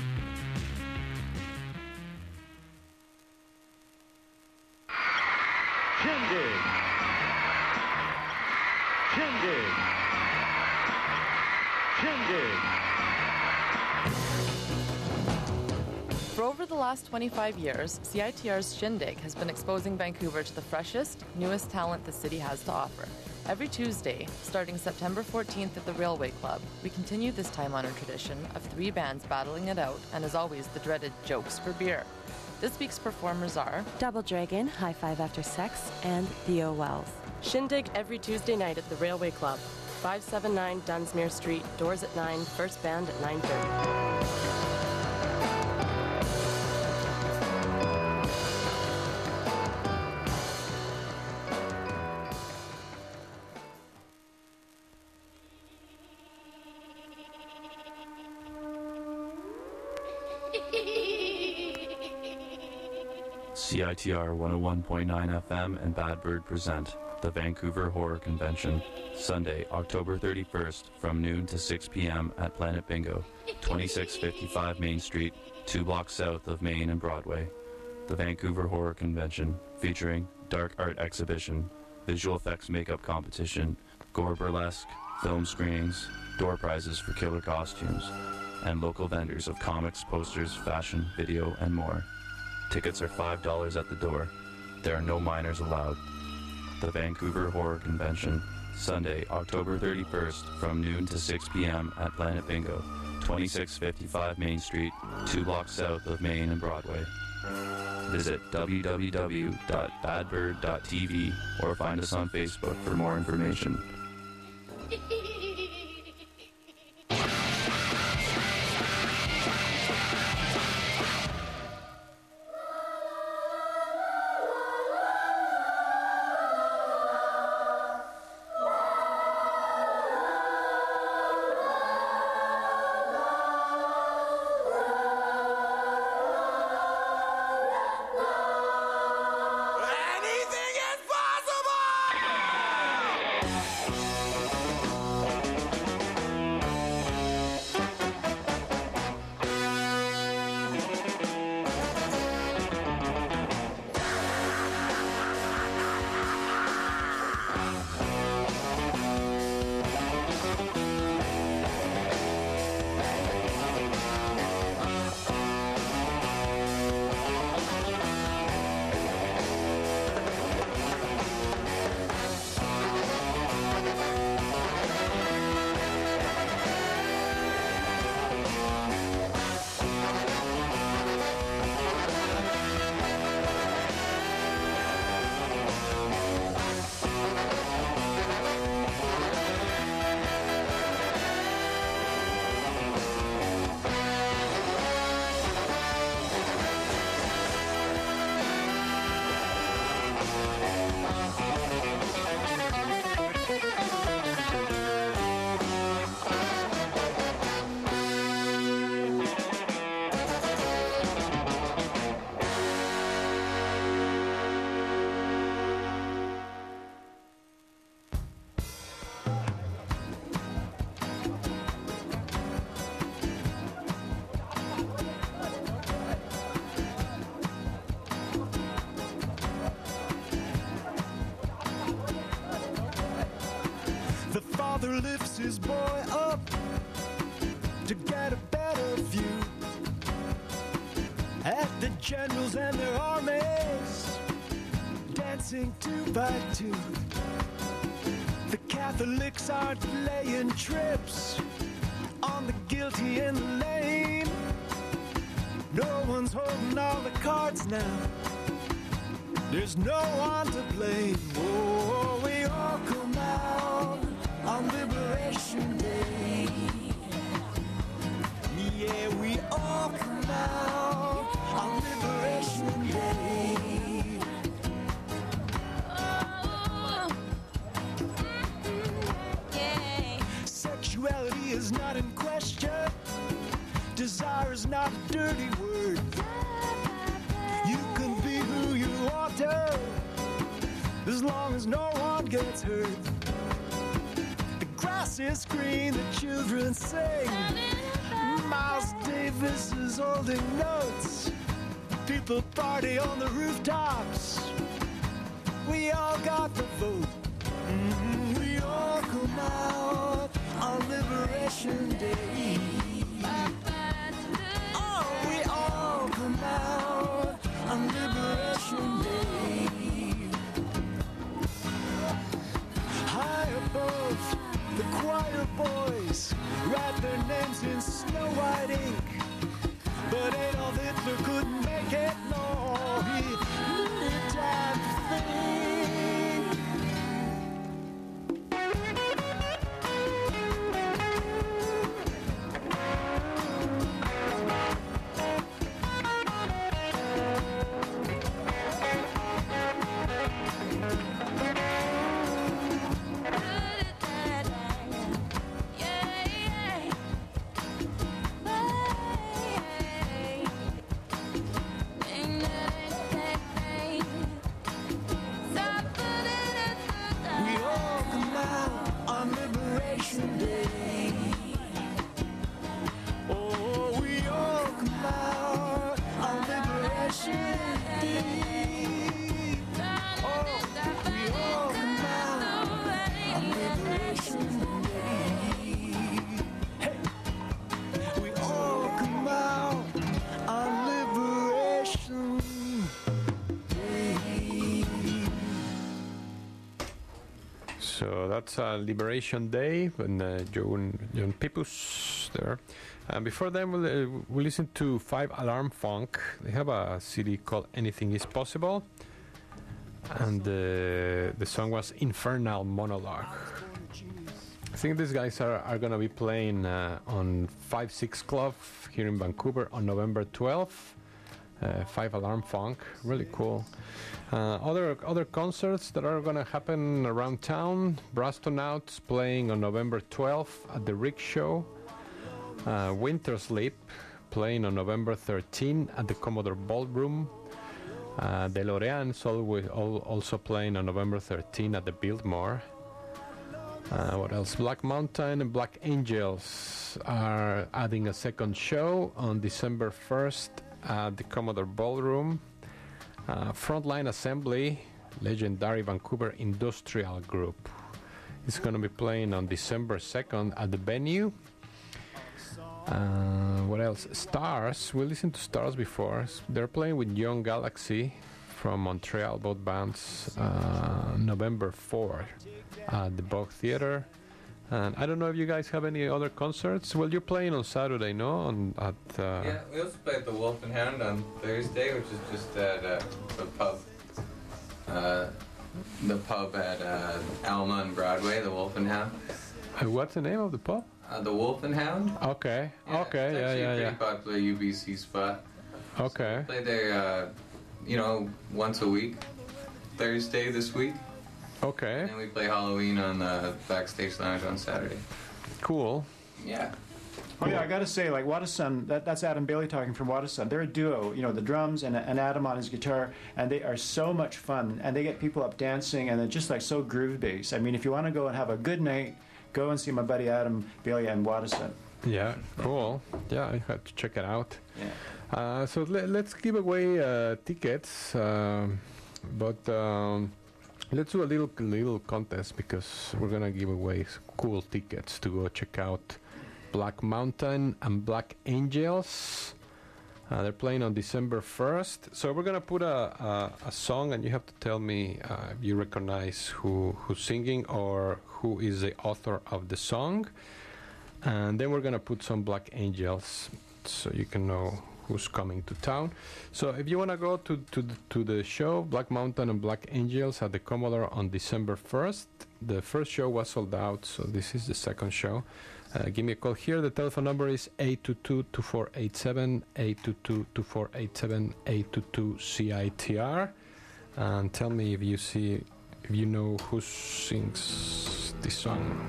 Shindig! Shindig! Shindig! For over the last twenty-five years, C I T R's Shindig has been exposing Vancouver to the freshest, newest talent the city has to offer. Every Tuesday, starting September fourteenth at the Railway Club, we continue this time-honored tradition of three bands battling it out, and as always, the dreaded jokes for beer. This week's performers are Double Dragon, High Five After Sex, and Theo Wells. Shindig every Tuesday night at the Railway Club, five seventy-nine Dunsmuir Street, doors at nine, first band at nine thirty. C I T R one oh one point nine F M and Bad Bird present the Vancouver Horror Convention, Sunday, October thirty-first, from noon to six p.m. at Planet Bingo, twenty-six fifty-five Main Street, two blocks south of Main and Broadway. The Vancouver Horror Convention, featuring dark art exhibition, visual effects makeup competition, gore burlesque, film screenings, door prizes for killer costumes, and local vendors of comics, posters, fashion, video, and more. Tickets are five dollars at the door. There are no minors allowed. The Vancouver Horror Convention, Sunday, October thirty-first, from noon to six p.m. at Planet Bingo, twenty-six fifty-five Main Street, two blocks south of Main and Broadway. Visit w w w dot bad bird dot t v or find us on Facebook for more information. Anything is possible! father lifts his boy up to get a better view at the generals and their armies dancing two by two. The Catholics aren't laying trips on the guilty in the lane. No one's holding all the cards now. There's no one to blame. Oh, we all come out on Liberation Day. Yeah, we all come out on Liberation Day. Oh, yeah. Sexuality is not in question. Desire is not a dirty word. You can be who you want to, as long as no one gets hurt. The grass is green, the children sing. Miles Davis is holding notes. People party on the rooftops. We all got the vote. Mm, we all come out on Liberation Day. Oh, we all come out on Liberation Day. High above, the choir boys write their names in snow white ink. But Adolf Hitler couldn't make it, no, he did time to think. So that's uh, Liberation Day, and uh, John, John Pipus there. And before then, we'll, uh, we'll listen to Five Alarm Funk. They have a C D called Anything Is Possible. And uh, the song was Infernal Monologue. I think these guys are, are going to be playing uh, on five six Club here in Vancouver on November twelfth. Uh, Five Alarm Funk, really cool. Uh, other other concerts that are going to happen around town. Brastonauts playing on November twelfth at the Rick Show. Uh, Winter Sleep playing on November thirteenth at the Commodore Ballroom. Uh, DeLorean's always, al also playing on November thirteenth at the Biltmore. Uh, what else? Black Mountain and Black Angels are adding a second show on December first at the Commodore Ballroom. Uh, Frontline Assembly, legendary Vancouver industrial group, is going to be playing on December second at the venue. Uh, what else? Stars. We listened to Stars before. They're playing with Young Galaxy from Montreal, both bands, uh, November fourth at the Bog Theatre. And I don't know if you guys have any other concerts. Well, you're playing on Saturday, no? On at uh, yeah, we also play at the Wolf and Hound on Thursday, which is just at uh, the pub. Uh, the pub at uh, Alma and Broadway, the Wolf and Hound. Uh, what's the name of the pub? Uh, the Wolf and Hound. Okay. Yeah, okay. It's Yeah. actually Yeah. a Yeah. pretty popular U B C spot. Okay. So play there, uh, you know, once a week. Thursday this week. Okay. And we play Halloween on the Backstage Lounge on Saturday. Cool. Yeah. Oh yeah, I gotta say, like Watersun, that, that's Adam Bailey talking from Watersun. They're a duo, you know, the drums and, and Adam on his guitar, and they are so much fun, and they get people up dancing, and they're just like so groove based. I mean, if you want to go and have a good night, go and see my buddy Adam Bailey and Watersun. Yeah, cool. Yeah, I have to check it out. Yeah. Uh, so let, let's give away uh, tickets, um, but um, let's do a little little contest because we're gonna give away s- cool tickets to go check out Black Mountain and Black Angels. Uh, they're playing on December first. So we're gonna put a, a a song, and you have to tell me uh, if you recognize who who's singing or who is the author of the song. And then we're gonna put some Black Angels, so you can know who's coming to town. So if you wanna go to to the, to the show, Black Mountain and Black Angels at the Commodore on December first. The first show was sold out, so this is the second show. Uh, give me a call here. The telephone number is eight two two, two four eight seven, eight two two, two four eight seven, eight two two C I T R, and tell me if you see, if you know who sings this song.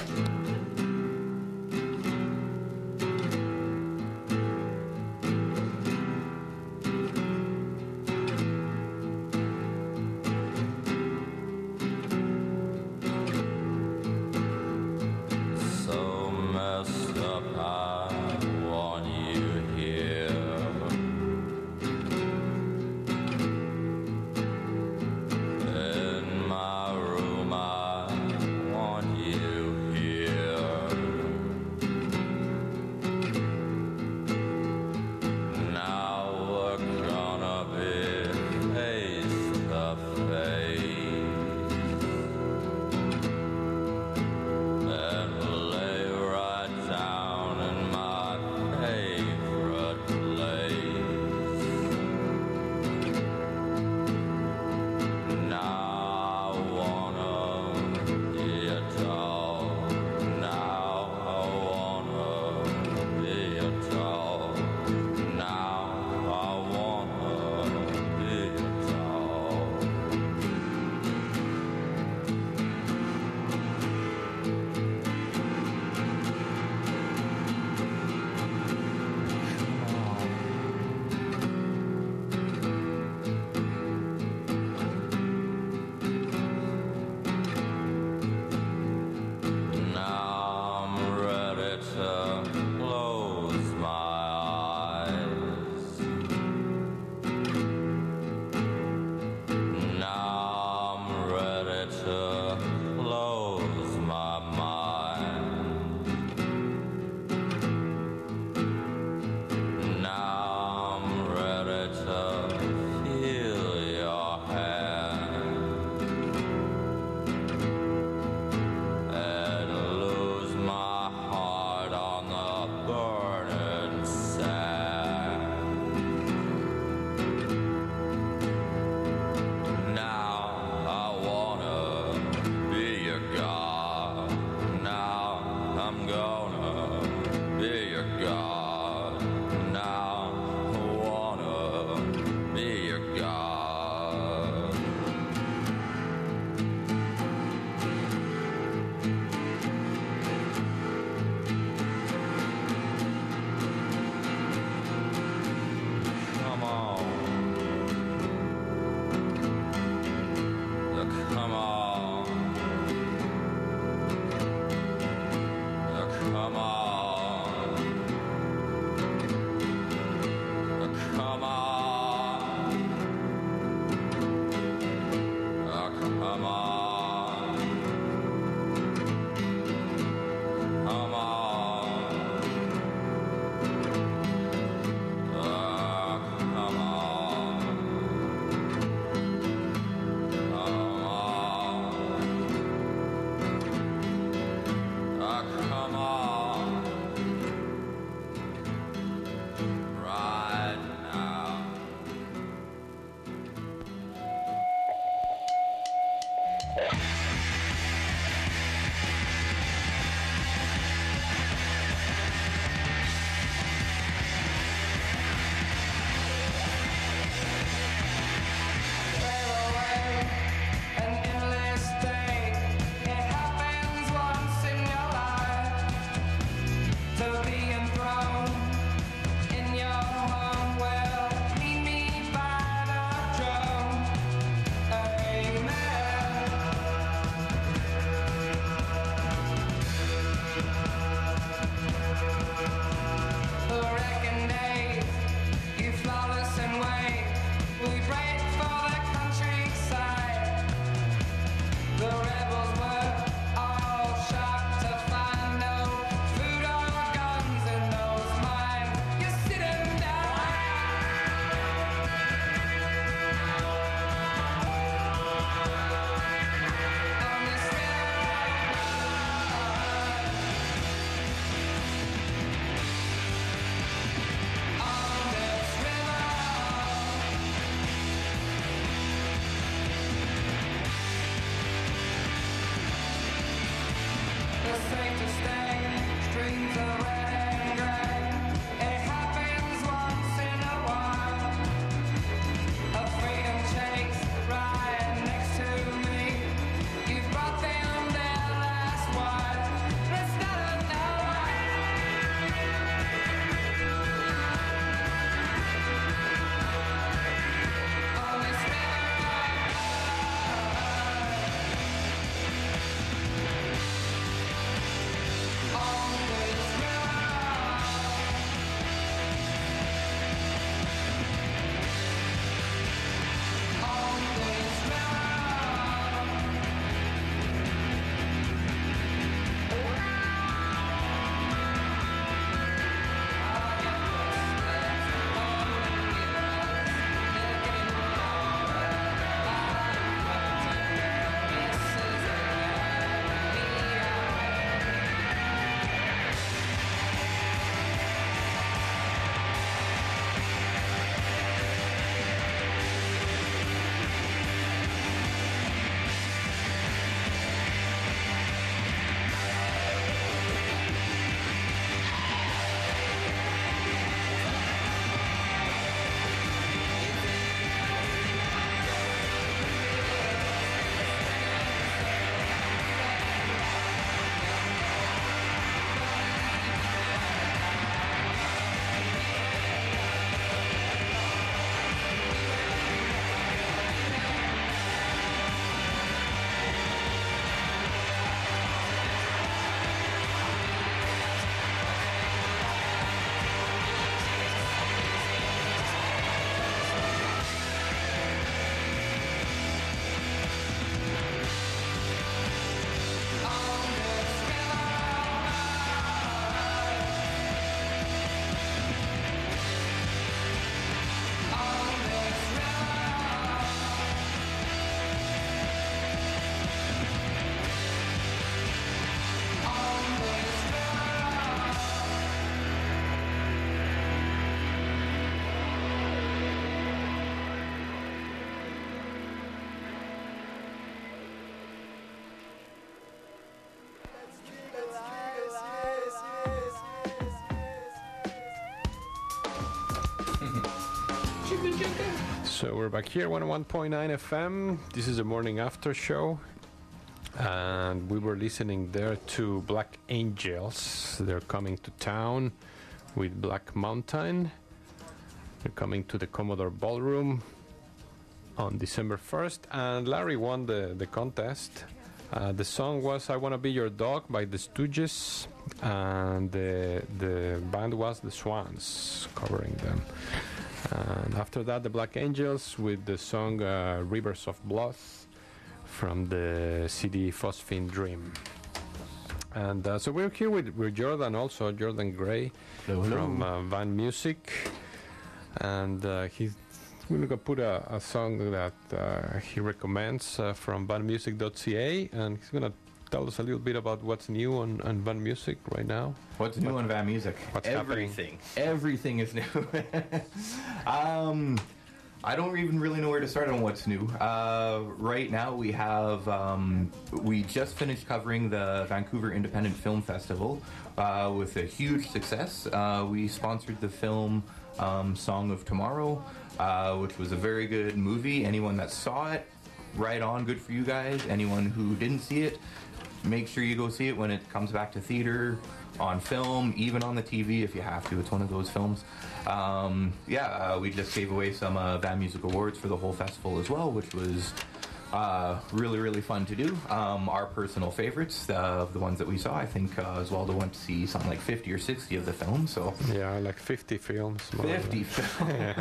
So messed up, I want you here. In my room, I want you here. So we're back here, one oh one point nine F M. This is the morning after show. And we were listening there to Black Angels. They're coming to town with Black Mountain. They're coming to the Commodore Ballroom on December first. And Larry won the, the contest. Uh, the song was I Wanna Be Your Dog by the Stooges. And the, the band was the Swans covering them. And after that, the Black Angels with the song uh, Rivers of Blood from the C D Phosphine Dream. And uh, so we're here with, with Jordan also, Jordan Gray hello, hello. from uh, Van Music. And uh, he's going to put a, a song that uh, he recommends uh, from van music dot c a, and he's going to tell us a little bit about what's new on, on Van Music right now. What's new what, on Van Music? What's Everything. happening? Everything is new. um, I don't even really know where to start on what's new. Uh, right now we have, um, we just finished covering the Vancouver Independent Film Festival uh, with a huge success. Uh, we sponsored the film um, Song of Tomorrow, uh, which was a very good movie. Anyone that saw it, right on, good for you guys. Anyone who didn't see it, make sure you go see it when it comes back to theater, on film, even on the T V if you have to. It's one of those films. Um, yeah, uh, we just gave away some uh, Van Music Awards for the whole festival as well, which was uh, really, really fun to do. Um, our personal favorites uh, of the ones that we saw, I think uh, Oswaldo went to see something like fifty or sixty of the films. So yeah, like fifty films. fifty films.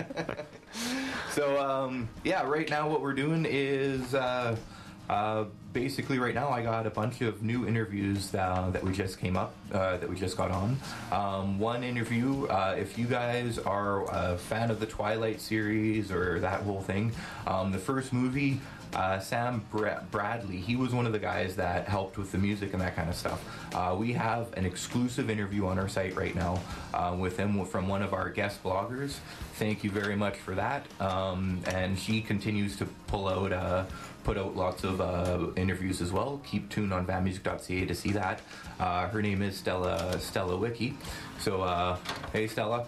So um, yeah, right now what we're doing is uh, uh, basically right now I got a bunch of new interviews uh, that we just came up, uh, that we just got on. Um, one interview, uh, if you guys are a fan of the Twilight series or that whole thing, um, the first movie, uh, Sam Bra- Bradley, he was one of the guys that helped with the music and that kind of stuff. Uh, we have an exclusive interview on our site right now uh, with him from one of our guest bloggers. Thank you very much for that. Um, and she continues to pull out uh, put out lots of uh, interviews as well. Keep tuned on van music dot c a to see that. Uh, her name is Stella Stella Wiki. So, uh, hey Stella,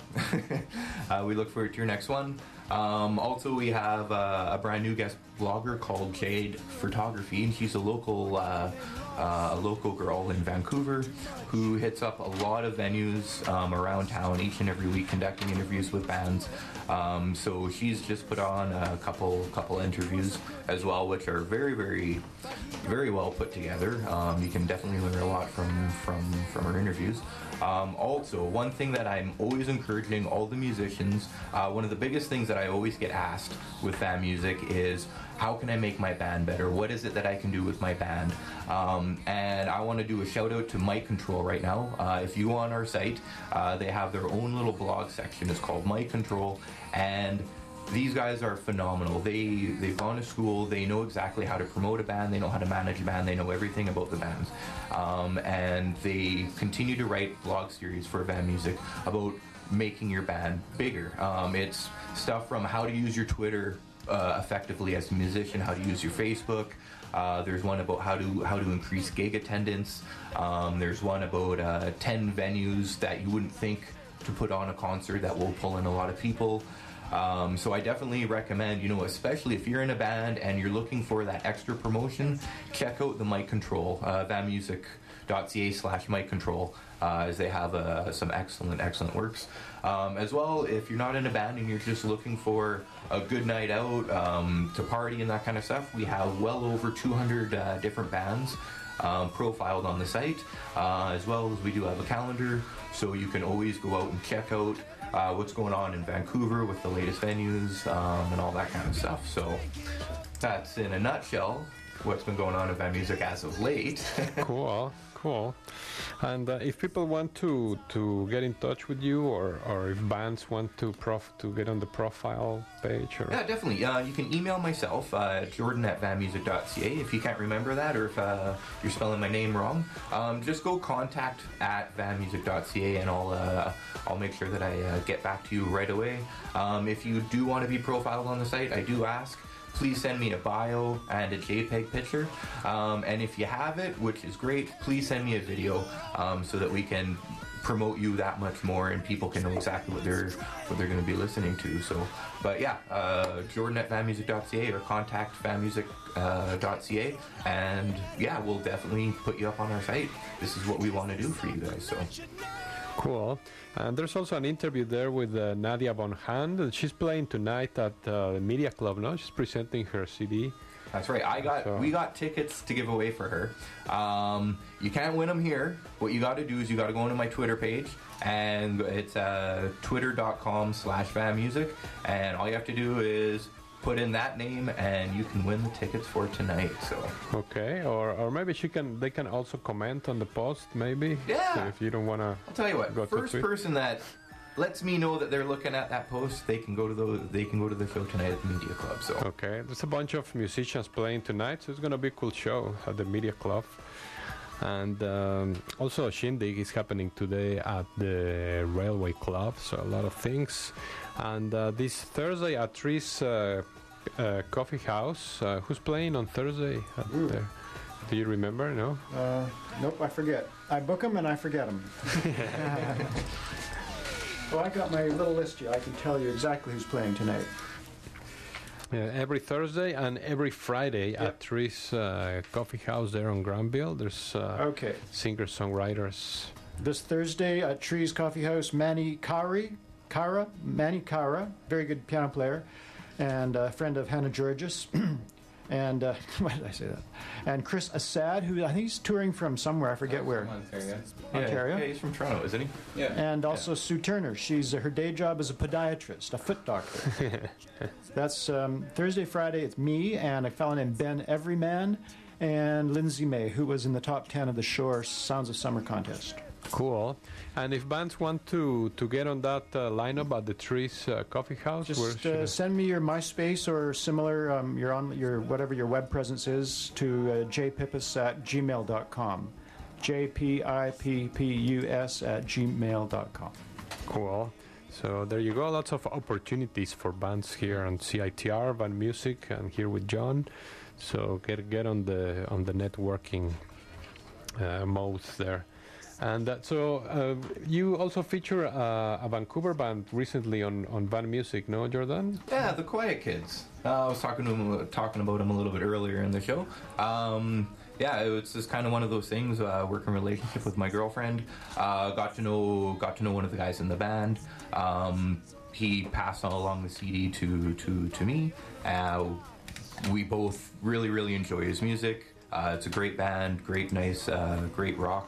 uh, we look forward to your next one. Um, also, we have uh, a brand new guest blogger called Jade Photography, and she's a local uh, uh, a local girl in Vancouver who hits up a lot of venues um, around town each and every week, conducting interviews with bands. Um, so she's just put on a couple couple interviews as well, which are very, very, very well put together. Um, you can definitely learn a lot from from from her interviews. Um, also, one thing that I'm always encouraging all the musicians, uh, one of the biggest things that I always get asked with Van Music is, how can I make my band better? What is it that I can do with my band? Um, and I want to do a shout out to Mic Control right now. Uh, if you go on our site, uh, they have their own little blog section. It's called Mic Control, and these guys are phenomenal. They, they've gone to school, they know exactly how to promote a band, they know how to manage a band, they know everything about the bands. Um, and they continue to write blog series for Van Music about making your band bigger. Um, it's stuff from how to use your Twitter uh, effectively as a musician, how to use your Facebook. Uh, there's one about how to how to increase gig attendance. Um, there's one about uh, ten venues that you wouldn't think to put on a concert that will pull in a lot of people. Um, so I definitely recommend, you know, especially if you're in a band and you're looking for that extra promotion, check out the Mic Control, uh, van music dot c a slash Mic Control, uh, as they have uh, some excellent, excellent works. Um, as well, if you're not in a band and you're just looking for a good night out um, to party and that kind of stuff, we have well over two hundred uh, different bands Um, profiled on the site, uh, as well as we do have a calendar, so you can always go out and check out uh, what's going on in Vancouver with the latest venues um, and all that kind of stuff. So that's in a nutshell what's been going on in Van Music as of late. Cool, cool. And uh, if people want to to get in touch with you, or, or if bands want to prof to get on the profile page, or yeah, definitely. Uh, you can email myself, uh, Jordan at van music dot c a. If you can't remember that, or if uh, you're spelling my name wrong, um, just go contact at van music dot c a, and I'll uh, I'll make sure that I uh, get back to you right away. Um, if you do want to be profiled on the site, I do ask. please send me a bio and a JPEG picture. Um, and if you have it, which is great, please send me a video um, so that we can promote you that much more and people can know exactly what they're what they're going to be listening to. So, but yeah, uh, Jordan at fan music dot c a or contact fan music dot c a, and yeah, we'll definitely put you up on our site. This is what we want to do for you guys. So. Cool. And there's also an interview there with uh, Nadia Von Hand. She's playing tonight at uh, the Media Club, no? She's presenting her C D. That's right. I got So- we got tickets to give away for her. Um, you can't win them here. What you got to do is you got to go onto my Twitter page, and it's uh, twitter dot com slash fan music, and all you have to do is put in that name, and you can win the tickets for tonight. So. Okay, or or maybe she can. They can also comment on the post, maybe. Yeah. So if you don't wanna. I'll tell you what. Go to First tweet. person that lets me know that they're looking at that post, they can go to the they can go to the show tonight at the Media Club. So. Okay, there's a bunch of musicians playing tonight, so it's gonna be a cool show at the Media Club. And um, also a shindig is happening today at the Railway Club, so a lot of things. And uh, this Thursday at Tree's uh, uh, Coffee House, uh, who's playing on Thursday at there? Do you remember? No? Uh, nope, I forget. I book them and I forget them. Well, I got my little list here. I can tell you exactly who's playing tonight. Yeah, every Thursday and every Friday at Tree's uh, Coffee House there on Granville. There's uh, Okay. singer-songwriters. This Thursday at Trees Coffee House, Manny Kari, Kara, Manny Kara, very good piano player, and a friend of Hannah Georges. And uh, why did I say that? And Chris Assad, who I think he's touring from somewhere, I forget where. Ontario. Ontario. Yeah, he's from Toronto, isn't he? Yeah. And also Sue Turner. She's uh, her day job is a podiatrist, a foot doctor. That's um, Thursday, Friday. It's me and a fellow named Ben Everyman and Lindsay May, who was in the top ten of the Shore Sounds of Summer contest. Cool. And if bands want to, to get on that uh, lineup at the Trees uh, Coffee House, where Just should uh, send me your MySpace or similar, um, your on your whatever your web presence is, to uh, jpippus at gmail dot com. J P I P P U S at gmail dot com. Cool. So there you go. Lots of opportunities for bands here on C I T R, Van Music, and here with John. So get get on the on the networking uh, modes there. And that, so uh, you also feature uh, a Vancouver band recently on, on Van Music, no, Jordan? Yeah, the Quiet Kids. Uh, I was talking to him, talking about them a little bit earlier in the show. Um, yeah, it's just kind of one of those things. Uh, working relationship with my girlfriend. Uh, got to know got to know one of the guys in the band. Um, he passed along the C D to to to me. Uh, we both really really enjoy his music. Uh, it's a great band, great nice, uh, great rock.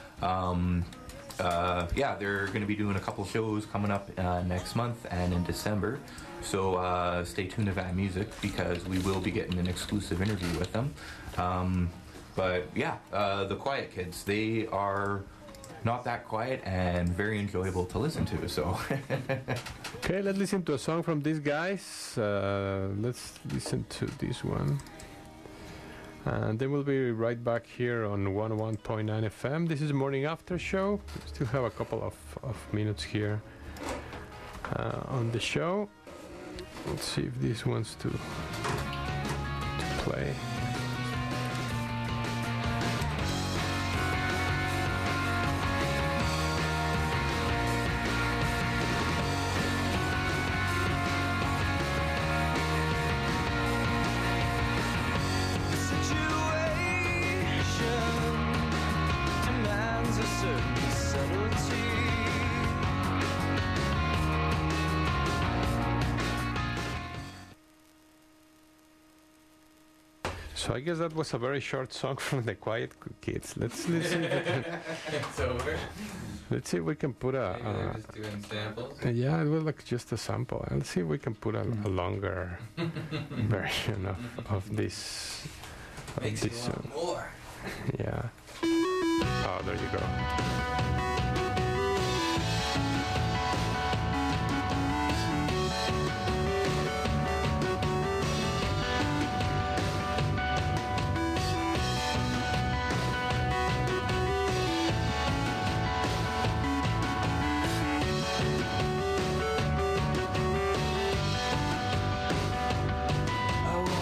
Um, uh, yeah, they're going to be doing a couple shows coming up uh, next month and in December. So uh, stay tuned to Van Music because we will be getting an exclusive interview with them. Um, but yeah, uh, the Quiet Kids, they are not that quiet and very enjoyable to listen to. So Okay, let's listen to a song from these guys. Uh, let's listen to this one. And then we'll be right back here on one oh one point nine F M. This is the Morning After Show. We still have a couple of, of minutes here uh, on the show. Let's see if this wants to, to play. Demands a certain subtlety. So I guess that was a very short song from the Quiet Kids. Let's, let's see. If we can, It's over. let's see if we can put a. Maybe they're Uh, just doing samples. yeah, it was like just a sample. Let's see if we can put a, a longer version of, of this. Of Makes you this want song. more. Yeah. Oh, there you go. I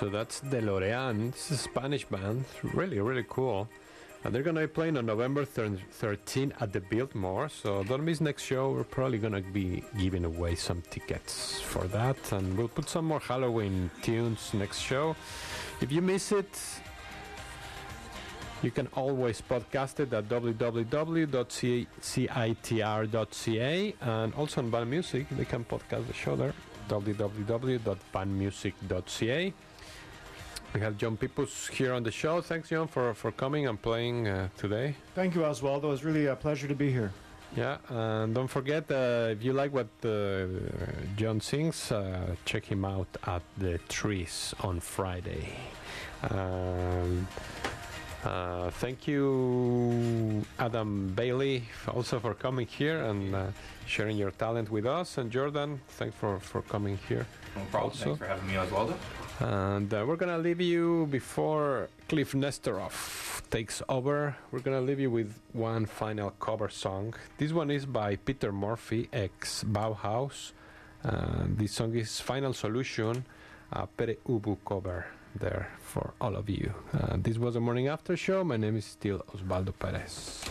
So that's DeLorean. It's a Spanish band. Really, really cool. And they're going to be playing on November thirteenth at the Biltmore. So don't miss next show. We're probably going to be giving away some tickets for that. And we'll put some more Halloween tunes next show. If you miss it, you can always podcast it at w w w dot c i t r dot c a. And also on Band Music, they can podcast the show there. w w w dot band music dot c a. We have John Pipus here on the show. Thanks, John, for, for coming and playing uh, today. Thank you, Oswaldo. It was really a pleasure to be here. Yeah, and don't forget, uh, if you like what uh, John sings, uh, check him out at the Trees on Friday. Um, uh, thank you, Adam Bailey, also for coming here and uh, sharing your talent with us. And Jordan, thanks for, for coming here. No problem. Also. Thanks for having me, Oswaldo. And uh, we're gonna leave you before Cliff Nestoroff takes over. We're gonna leave you with one final cover song. This one is by Peter Murphy, ex Bauhaus. Uh, this song is Final Solution, a Pere Ubu cover there for all of you. Uh, this was the Morning After Show. My name is still Osvaldo Perez.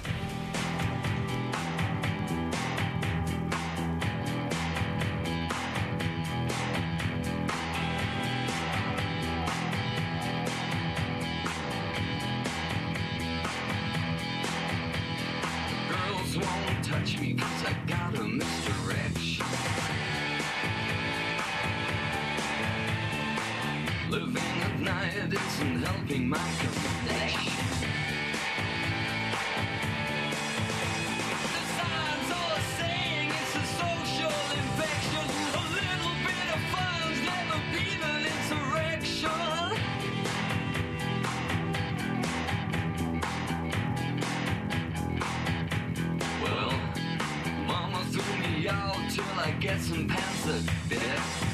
Won't touch me cause I got a misdirection. Living at night isn't helping my connection. The signs are saying it's a social infection. A little bit of fun's never been an insurrection. Well, Mama threw me out till I get some pants that fit.